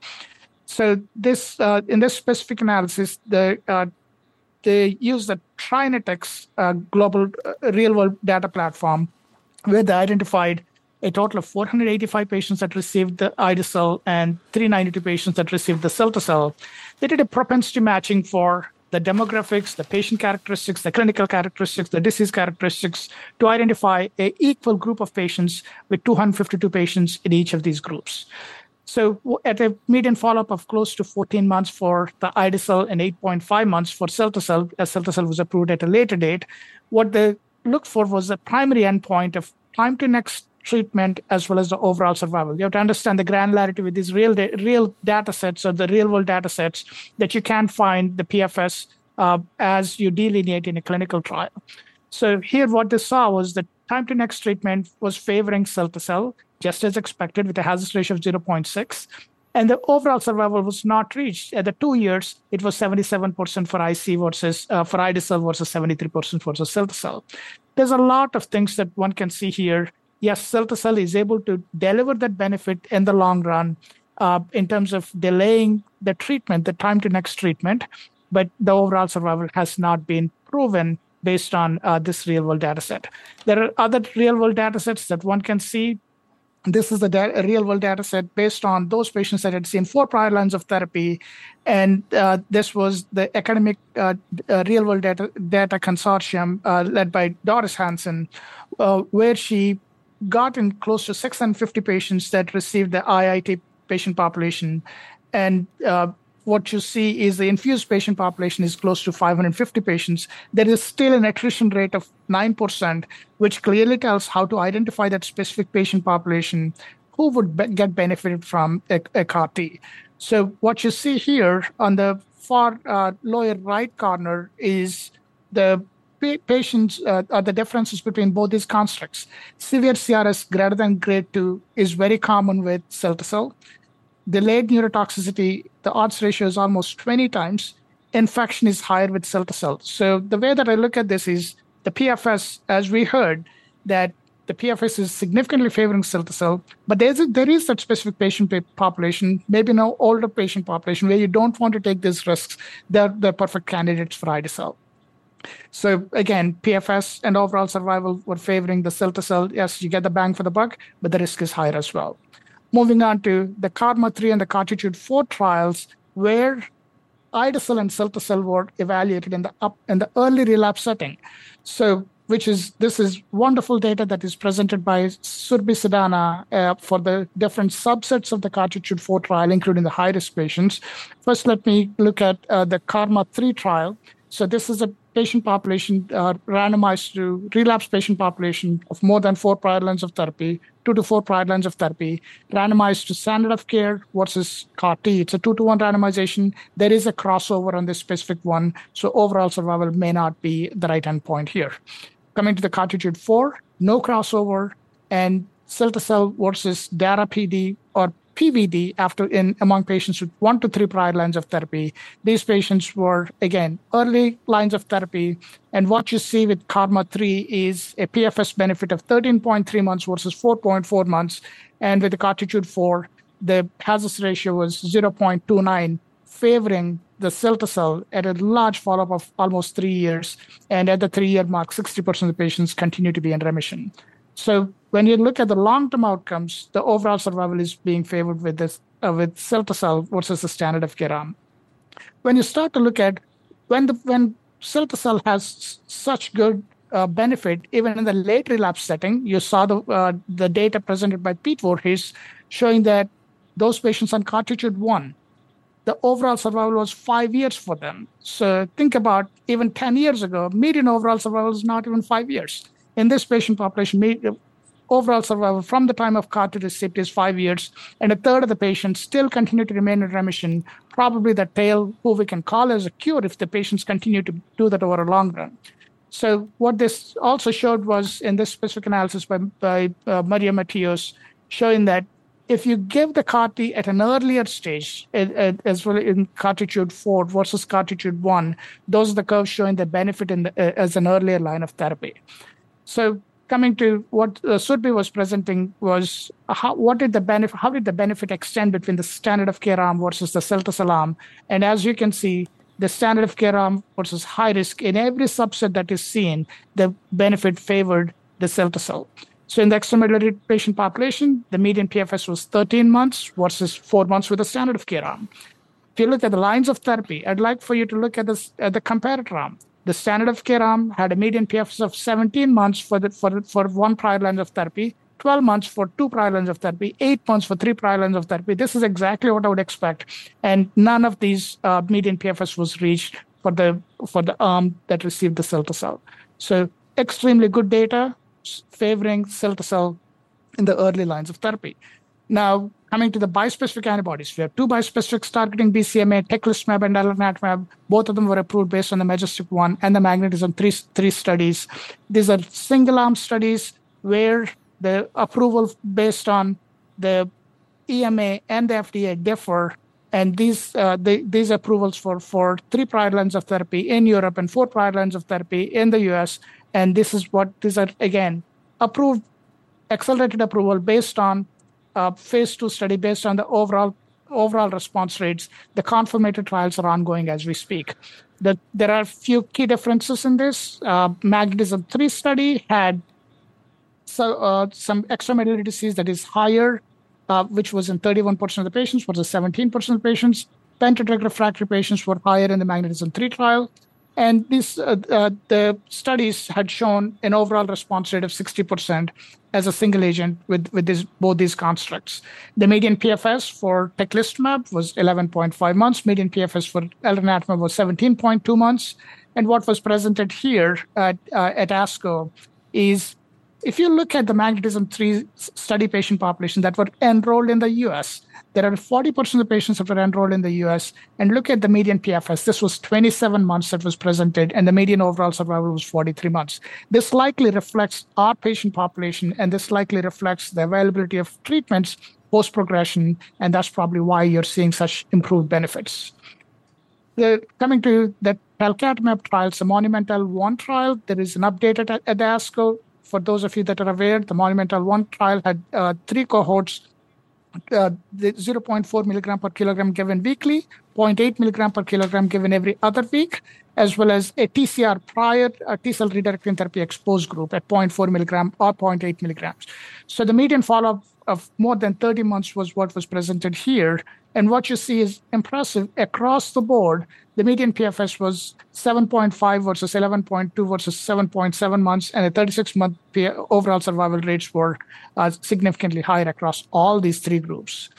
So this uh, in this specific analysis, the uh, they use the TriNetX uh, global uh, real-world data platform, where they identified a total of four hundred eighty-five patients that received the ide-cel and three hundred ninety-two patients that received the cilta-cel. They did a propensity matching for the demographics, the patient characteristics, the clinical characteristics, the disease characteristics, to identify an equal group of patients with two hundred fifty-two patients in each of these groups. So at a median follow-up of close to fourteen months for the ide-cel and eight point five months for cilta-cel, as cilta-cel was approved at a later date, what they looked for was the primary endpoint of time to next treatment as well as the overall survival. You have to understand the granularity with these real da- real data sets or the real-world data sets that you can find the P F S uh, as you delineate in a clinical trial. So here what they saw was that time to next treatment was favoring cilta-cel, just as expected, with a hazard ratio of zero point six. And the overall survival was not reached. At the two years, it was seventy-seven percent for I C versus uh, for ide-cel versus seventy-three percent for cilta-cel. There's a lot of things that one can see here. Yes, cilta-cel is able to deliver that benefit in the long run uh, in terms of delaying the treatment, the time to next treatment, but the overall survival has not been proven based on uh, this real-world data set. There are other real-world data sets that one can see. This is the da- real-world data set based on those patients that had seen four prior lines of therapy, and uh, this was the academic uh, uh, real-world data, data consortium uh, led by Doris Hansen, uh, where she got in close to six hundred fifty patients that received the I I T patient population. And uh, what you see is the infused patient population is close to five hundred fifty patients. There is still an attrition rate of nine percent, which clearly tells how to identify that specific patient population who would be- get benefited from a, a C A R T. So what you see here on the far uh, lower right corner is the patients uh, are the differences between both these constructs. Severe C R S greater than grade two is very common with cilta-cel. Delayed neurotoxicity, the odds ratio is almost twenty times. Infection is higher with cilta-cel. So the way that I look at this is the P F S, as we heard, that the P F S is significantly favoring cilta-cel, but there's a, there is that specific patient population, maybe no older patient population, where you don't want to take these risks. They're the perfect candidates for ide-cel. So again, P F S and overall survival were favoring the cilta-cel. Yes, you get the bang for the buck, but the risk is higher as well. Moving on to the KarMMa three and the CARTITUDE four trials, where ide-cel and cilta-cel were evaluated in the up in the early relapse setting. So, which is this is wonderful data that is presented by Surbhi Sidana uh, for the different subsets of the CARTITUDE four trial, including the high-risk patients. First, let me look at uh, the KarMMa three trial. So this is a patient population uh, randomized to relapsed patient population of more than four prior lines of therapy, two to four prior lines of therapy, randomized to standard of care versus C A R T. It's a two to one randomization. There is a crossover on this specific one, so overall survival may not be the right endpoint here. Coming to the CARTITUDE four, no crossover, and cilta-cel versus dara-P D or P V D after in among patients with one to three prior lines of therapy. These patients were, again, early lines of therapy. And what you see with KarMMa three is a P F S benefit of thirteen point three months versus four point four months. And with the CARTITUDE four, the hazard ratio was zero point two nine, favoring the cilta-cel at a large follow-up of almost three years. And at the three-year mark, sixty percent of the patients continue to be in remission. So when you look at the long-term outcomes, the overall survival is being favored with this uh, with cilta-cel versus the standard of care arm. When you start to look at when the when cilta-cel has such good uh, benefit, even in the late relapse setting, you saw the uh, the data presented by Pete Voorhees showing that those patients on CARTITUDE one, the overall survival was five years for them. So think about even ten years ago, median overall survival is not even five years. In this patient population, overall survival from the time of C A R T receipt is five years, and a third of the patients still continue to remain in remission, probably the tail who we can call as a cure if the patients continue to do that over a long run. So what this also showed was in this specific analysis by, by uh, Maria Matios, showing that if you give the C A R T at an earlier stage, it, it, as well in Cartitude four versus Cartitude one, those are the curves showing the benefit in the, uh, as an earlier line of therapy. So coming to what uh, Surbhi was presenting was how, what did the benefit, how did the benefit extend between the standard of care arm versus the cilta-cel arm? And as you can see, the standard of care arm versus high risk, in every subset that is seen, the benefit favored the cilta-cel. So in the extramedullary patient population, the median P F S was thirteen months versus four months with the standard of care arm. If you look at the lines of therapy, I'd like for you to look at, this, at the comparator arm. The standard of care arm had a median P F S of seventeen months for, the, for, for one prior line of therapy, twelve months for two prior lines of therapy, eight months for three prior lines of therapy. This is exactly what I would expect. And none of these uh, median P F S was reached for the for the arm that received the cilta-cel. So extremely good data favoring cilta-cel in the early lines of therapy. Now, coming to the bispecific antibodies, we have two bispecifics targeting B C M A, teclistamab and elranatamab. Both of them were approved based on the MajesTEC one and the MagnetisM three, three studies. These are single-arm studies where the approval based on the E M A and the F D A differ, and these uh, the, these approvals for, for three prior lines of therapy in Europe and four prior lines of therapy in the U S, and this is what these are, again, approved, accelerated approval based on uh, phase two study, based on the overall overall response rates. The confirmatory trials are ongoing as we speak. The, there are a few key differences in this. Uh, MagnetisM three study had so, uh, some extramedullary disease that is higher, uh, which was in thirty-one percent of the patients versus seventeen percent of the patients. Pentadrug refractory patients were higher in the MagnetisM three trial. And these, uh, uh, the studies had shown an overall response rate of sixty percent as a single agent with, with this, both these constructs. The median P F S for teclistamab was eleven point five months. Median P F S for elranatamab was seventeen point two months. And what was presented here at, uh, at ASCO is, if you look at the MagnetisM three study patient population that were enrolled in the U S, there are forty percent of the patients that were enrolled in the U S, and look at the median P F S. This was twenty-seven months that was presented, and the median overall survival was forty-three months. This likely reflects our patient population, and this likely reflects the availability of treatments post-progression, and that's probably why you're seeing such improved benefits. The, coming to the talquetamab trials, the Monumental one trial, there is an update at, at ASCO. For those of you that are aware, the Monumental one trial had uh, three cohorts, uh, the zero point four milligram per kilogram given weekly, zero point eight milligram per kilogram given every other week, as well as a T C R prior uh, T-cell redirecting therapy exposed group at zero point four milligram or zero point eight milligrams. So the median follow-up of more than thirty months was what was presented here. And what you see is impressive across the board. The median P F S was seven point five versus eleven point two versus seven point seven months, and the thirty-six month overall survival rates were uh, significantly higher across all these three groups.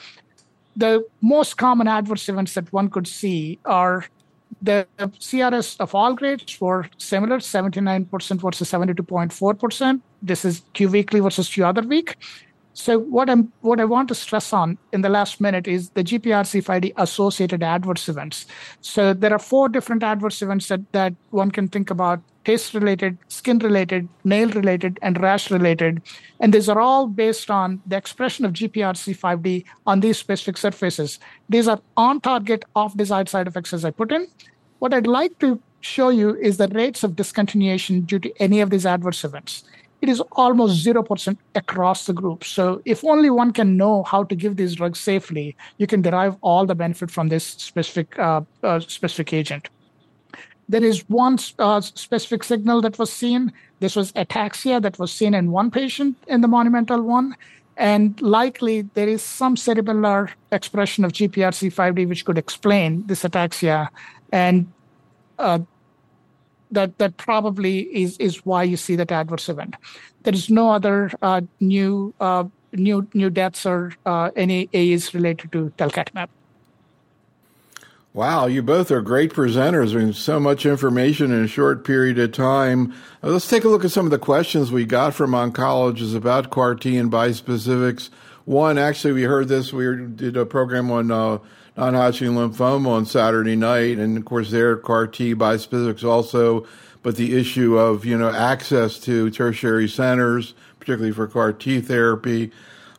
The most common adverse events that one could see are the C R S of all grades were similar, seventy-nine percent versus seventy-two point four percent. This is Q weekly versus Q other week. So what I'm what I want to stress on in the last minute is the G P R C five D associated adverse events. So there are four different adverse events that, that one can think about: taste-related, skin-related, nail-related, and rash-related. And these are all based on the expression of G P R C five D on these specific surfaces. These are on-target, off-desired side effects, as I put in. What I'd like to show you is the rates of discontinuation due to any of these adverse events. It is almost zero percent across the group. So if only one can know how to give these drugs safely, you can derive all the benefit from this specific uh, uh, specific agent. There is one uh, specific signal that was seen. This was ataxia that was seen in one patient in the Monumental one. And likely there is some cerebellar expression of G P R C five D which could explain this ataxia. And uh, that that probably is, is why you see that adverse event. There is no other uh, new uh, new new deaths or uh, any A Es related to talquetamab. Wow, you both are great presenters. I mean, so much information in a short period of time. Uh, let's take a look at some of the questions we got from oncologists about C A R T and bispecifics. One, actually, we heard this. We did a program on uh, non-Hodgkin lymphoma on Saturday night, and of course, there C A R T bispecifics also. but the issue of, you know, access to tertiary centers, particularly for C A R T therapy.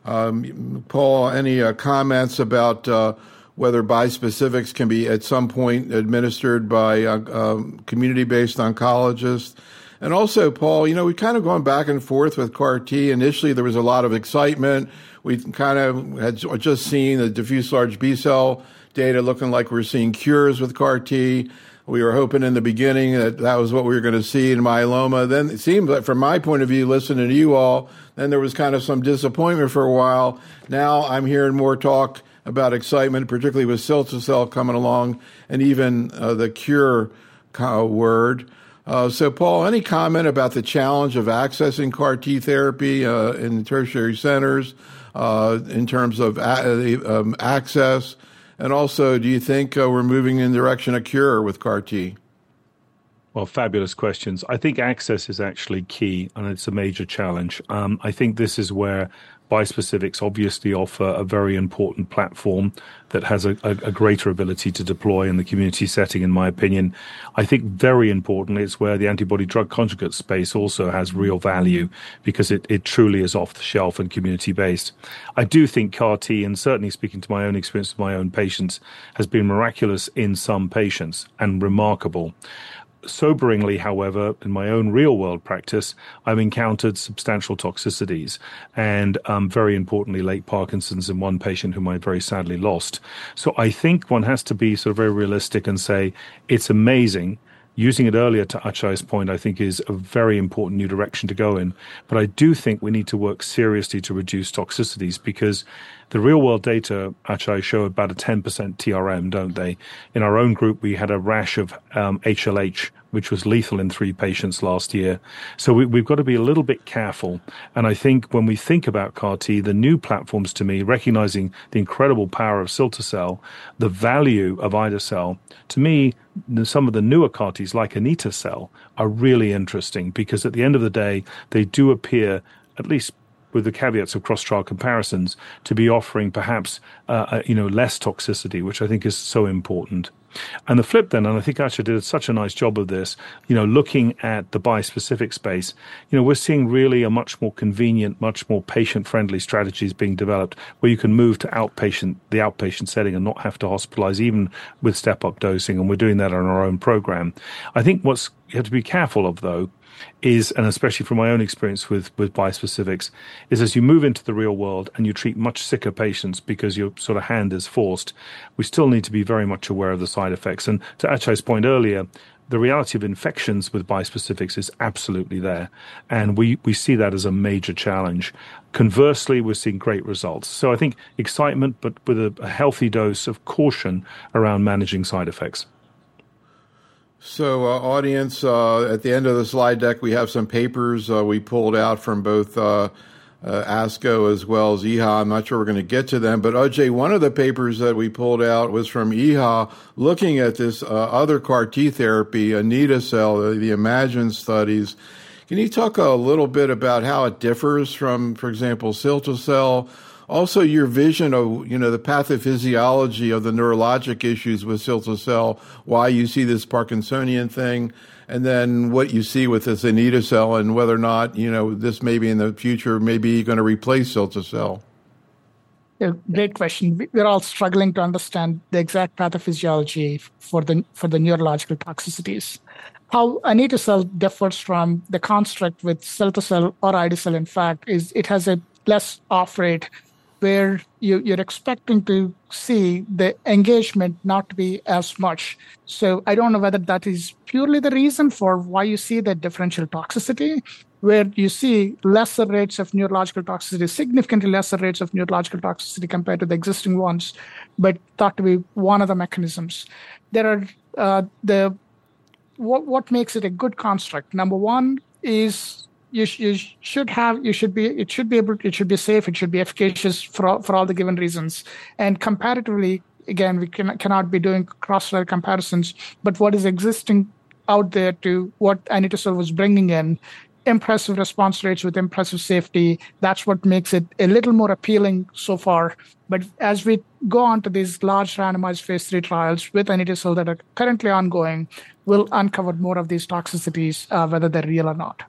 Um, Paul, any uh, comments about uh, whether bispecifics can be at some point administered by uh, um, community-based oncologists? And also, Paul, you know, we've kind of gone back and forth with C A R T. Initially, there was a lot of excitement. We kind of had just seen the diffuse large B-cell data looking like we're seeing cures with C A R T. We were hoping in the beginning that that was what we were going to see in myeloma. Then it seemed like, from my point of view, listening to you all, then there was kind of some disappointment for a while. Now I'm hearing more talk about excitement, particularly with cilta-cel coming along, and even uh, the cure uh, word. Uh, so, Paul, any comment about the challenge of accessing C A R T therapy uh, in tertiary centers uh, in terms of a- um, access? And also, do you think uh, we're moving in the direction of cure with C A R T? Well, fabulous questions. I think access is actually key, and it's a major challenge. Um, I think this is where bispecifics obviously offer a very important platform that has a, a, a greater ability to deploy in the community setting, in my opinion. I think very importantly, it's where the antibody drug conjugate space also has real value because it, it truly is off the shelf and community based. I do think C A R T, and certainly speaking to my own experience with my own patients, has been miraculous in some patients and remarkable. Soberingly, however, in my own real-world practice, I've encountered substantial toxicities and, um, very importantly, late Parkinson's in one patient whom I very sadly lost. So I think one has to be sort of very realistic and say it's amazing. Using it earlier, to Achai's point, I think is a very important new direction to go in. But I do think we need to work seriously to reduce toxicities because the real-world data, Achai, show about a ten percent T R M, don't they? In our own group, we had a rash of um, H L H, which was lethal in three patients last year. So we, we've got to be a little bit careful. And I think when we think about C A R T, the new platforms to me, recognizing the incredible power of cilta-cel, the value of ide-cel, to me, some of the newer C A R Ts like anito-cel are really interesting because at the end of the day, they do appear, at least with the caveats of cross-trial comparisons, to be offering perhaps uh, you know less toxicity, which I think is so important. And the flip then, and I think Achai did such a nice job of this, you know, looking at the bispecific space, you know, we're seeing really a much more convenient, much more patient-friendly strategies being developed where you can move to outpatient, the outpatient setting and not have to hospitalize even with step-up dosing. And we're doing that on our own program. I think what's you have to be careful of, though, is, and especially from my own experience with, with bispecifics, is as you move into the real world and you treat much sicker patients because your sort of hand is forced, we still need to be very much aware of the side effects. And to Achai's point earlier, the reality of infections with bispecifics is absolutely there. And we, we see that as a major challenge. Conversely, we're seeing great results. So I think excitement, but with a, a healthy dose of caution around managing side effects. So, uh, audience, uh, at the end of the slide deck, we have some papers uh, we pulled out from both uh, uh, ASCO as well as E H A. I'm not sure we're going to get to them, but Ajay, one of the papers that we pulled out was from E H A looking at this uh, other C A R T therapy, anito-cel, the, the IMAGINE studies. Can you talk a little bit about how it differs from, for example, cilta-cel? Also, your vision of, you know, the pathophysiology of the neurologic issues with cilta-cel, why you see this Parkinsonian thing, and then what you see with this anito-cel and whether or not, you know, this maybe in the future may be going to replace cilta-cel. Yeah, great question. We're all struggling to understand the exact pathophysiology for the for the neurological toxicities. How anito-cel differs from the construct with cilta-cel or ide-cel, in fact, is it has a less off rate where you, you're expecting to see the engagement not to be as much. So I don't know whether that is purely the reason for why you see the differential toxicity, where you see lesser rates of neurological toxicity, significantly lesser rates of neurological toxicity compared to the existing ones, but thought to be one of the mechanisms. There are uh, the what what makes it a good construct. Number one is You, sh- you should have, you should be, it should be able, it should be safe, it should be efficacious for all, for all the given reasons. And comparatively, again, we can, cannot be doing cross-trial comparisons, but what is existing out there to what anito-cel was bringing in impressive response rates with impressive safety. That's what makes it a little more appealing so far. But as we go on to these large randomized phase three trials with anito-cel that are currently ongoing, we'll uncover more of these toxicities, uh, whether they're real or not.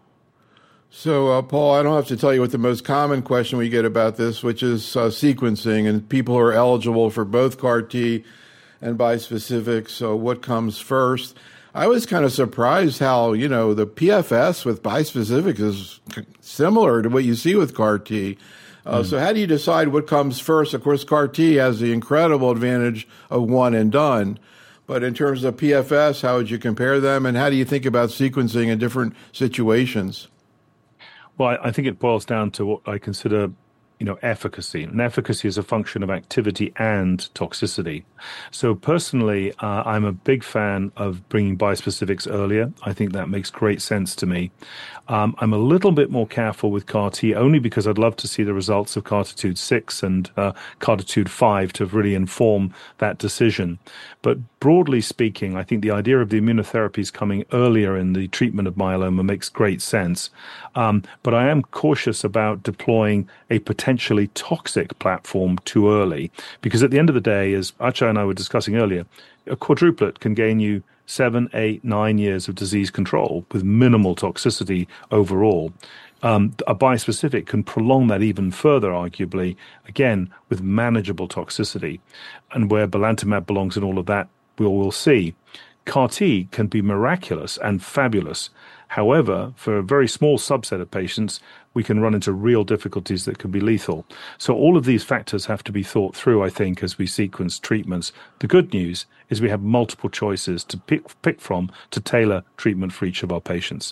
So, uh, Paul, I don't have to tell you what the most common question we get about this, which is uh, sequencing, and people who are eligible for both C A R T and bispecifics. So what comes first? I was kind of surprised how, you know, the P F S with bispecifics is similar to what you see with C A R T. Uh, mm. So how do you decide what comes first? Of course, C A R T has the incredible advantage of one and done. But in terms of P F S, how would you compare them? And how do you think about sequencing in different situations? Well, I think it boils down to what I consider, you know, efficacy. And efficacy is a function of activity and toxicity. So personally, uh, I'm a big fan of bringing bispecifics earlier. I think that makes great sense to me. Um, I'm a little bit more careful with C A R T only because I'd love to see the results of CARTITUDE six and uh, CARTITUDE five to really inform that decision. But broadly speaking, I think the idea of the immunotherapies coming earlier in the treatment of myeloma makes great sense. Um, but I am cautious about deploying a potentially toxic platform too early, because at the end of the day, as Acha and I were discussing earlier, a quadruplet can gain you seven, eight, nine years of disease control with minimal toxicity overall. Um, a bispecific can prolong that even further, arguably, again, with manageable toxicity. And where belantamab belongs in all of that, we'll, we'll see. C A R T can be miraculous and fabulous. However, for a very small subset of patients, we can run into real difficulties that can be lethal. So all of these factors have to be thought through, I think, as we sequence treatments. The good news is we have multiple choices to pick, pick from to tailor treatment for each of our patients.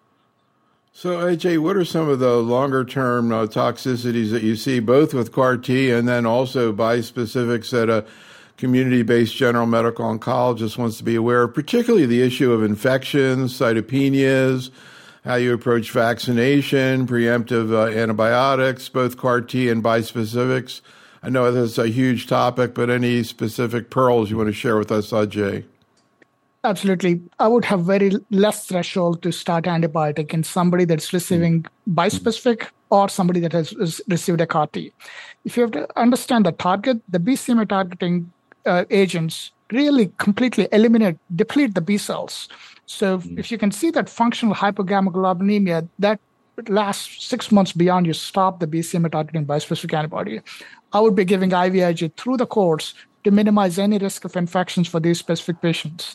So, A J, what are some of the longer-term uh, toxicities that you see, both with C A R T and then also bispecifics that a community-based general medical oncologist wants to be aware of, particularly the issue of infections, cytopenias, how you approach vaccination, preemptive uh, antibiotics, both C A R T and bispecifics? I know that's a huge topic, but any specific pearls you want to share with us, Ajay? Absolutely. I would have very less threshold to start antibiotic in somebody that's receiving mm. bispecific or somebody that has received a C A R T. If you have to understand the target, the B C M A targeting uh, agents really completely eliminate, deplete the B cells. So mm. if you can see that functional hypogammaglobulinemia, that lasts six months beyond you stop the B C M A targeting bispecific antibody, I would be giving I V I G through the course to minimize any risk of infections for these specific patients.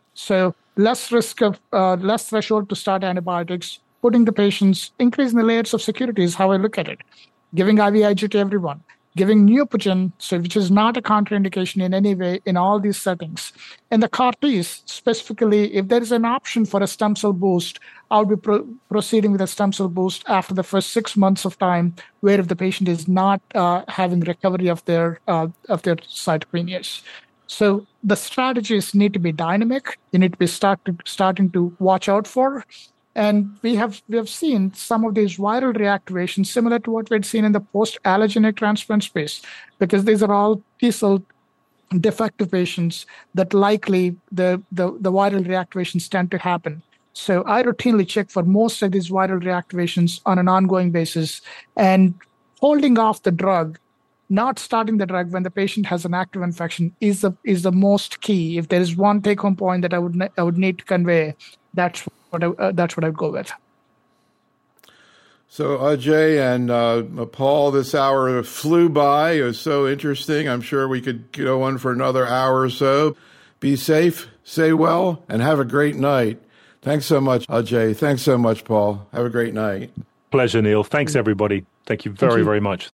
So less risk of, uh, less threshold to start antibiotics, putting the patients, increasing the layers of security is how I look at it. Giving I V I G to everyone, giving Neopogen, so which is not a contraindication in any way in all these settings. And the C A R Ts, specifically, if there is an option for a stem cell boost, I would be pro- proceeding with a stem cell boost after the first six months of time, where if the patient is not uh, having recovery of their uh, of their cytopenias. So the strategies need to be dynamic. You need to be start to, starting to watch out for. And we have we have seen some of these viral reactivations similar to what we had seen in the post-allogenic transplant space, because these are all T-cell defective patients that likely the, the, the viral reactivations tend to happen. So I routinely check for most of these viral reactivations on an ongoing basis, and holding off the drug, not starting the drug when the patient has an active infection is the is the most key. If there is one take-home point that I would ne- I would need to convey, that's what I, uh, that's what I would go with. So Ajay and uh, Paul, this hour flew by. It was so interesting. I'm sure we could go on for another hour or so. Be safe, stay well, and have a great night. Thanks so much, Ajay. Thanks so much, Paul. Have a great night. Pleasure, Neil. Thanks, everybody. Thank you very, Thank you. very much.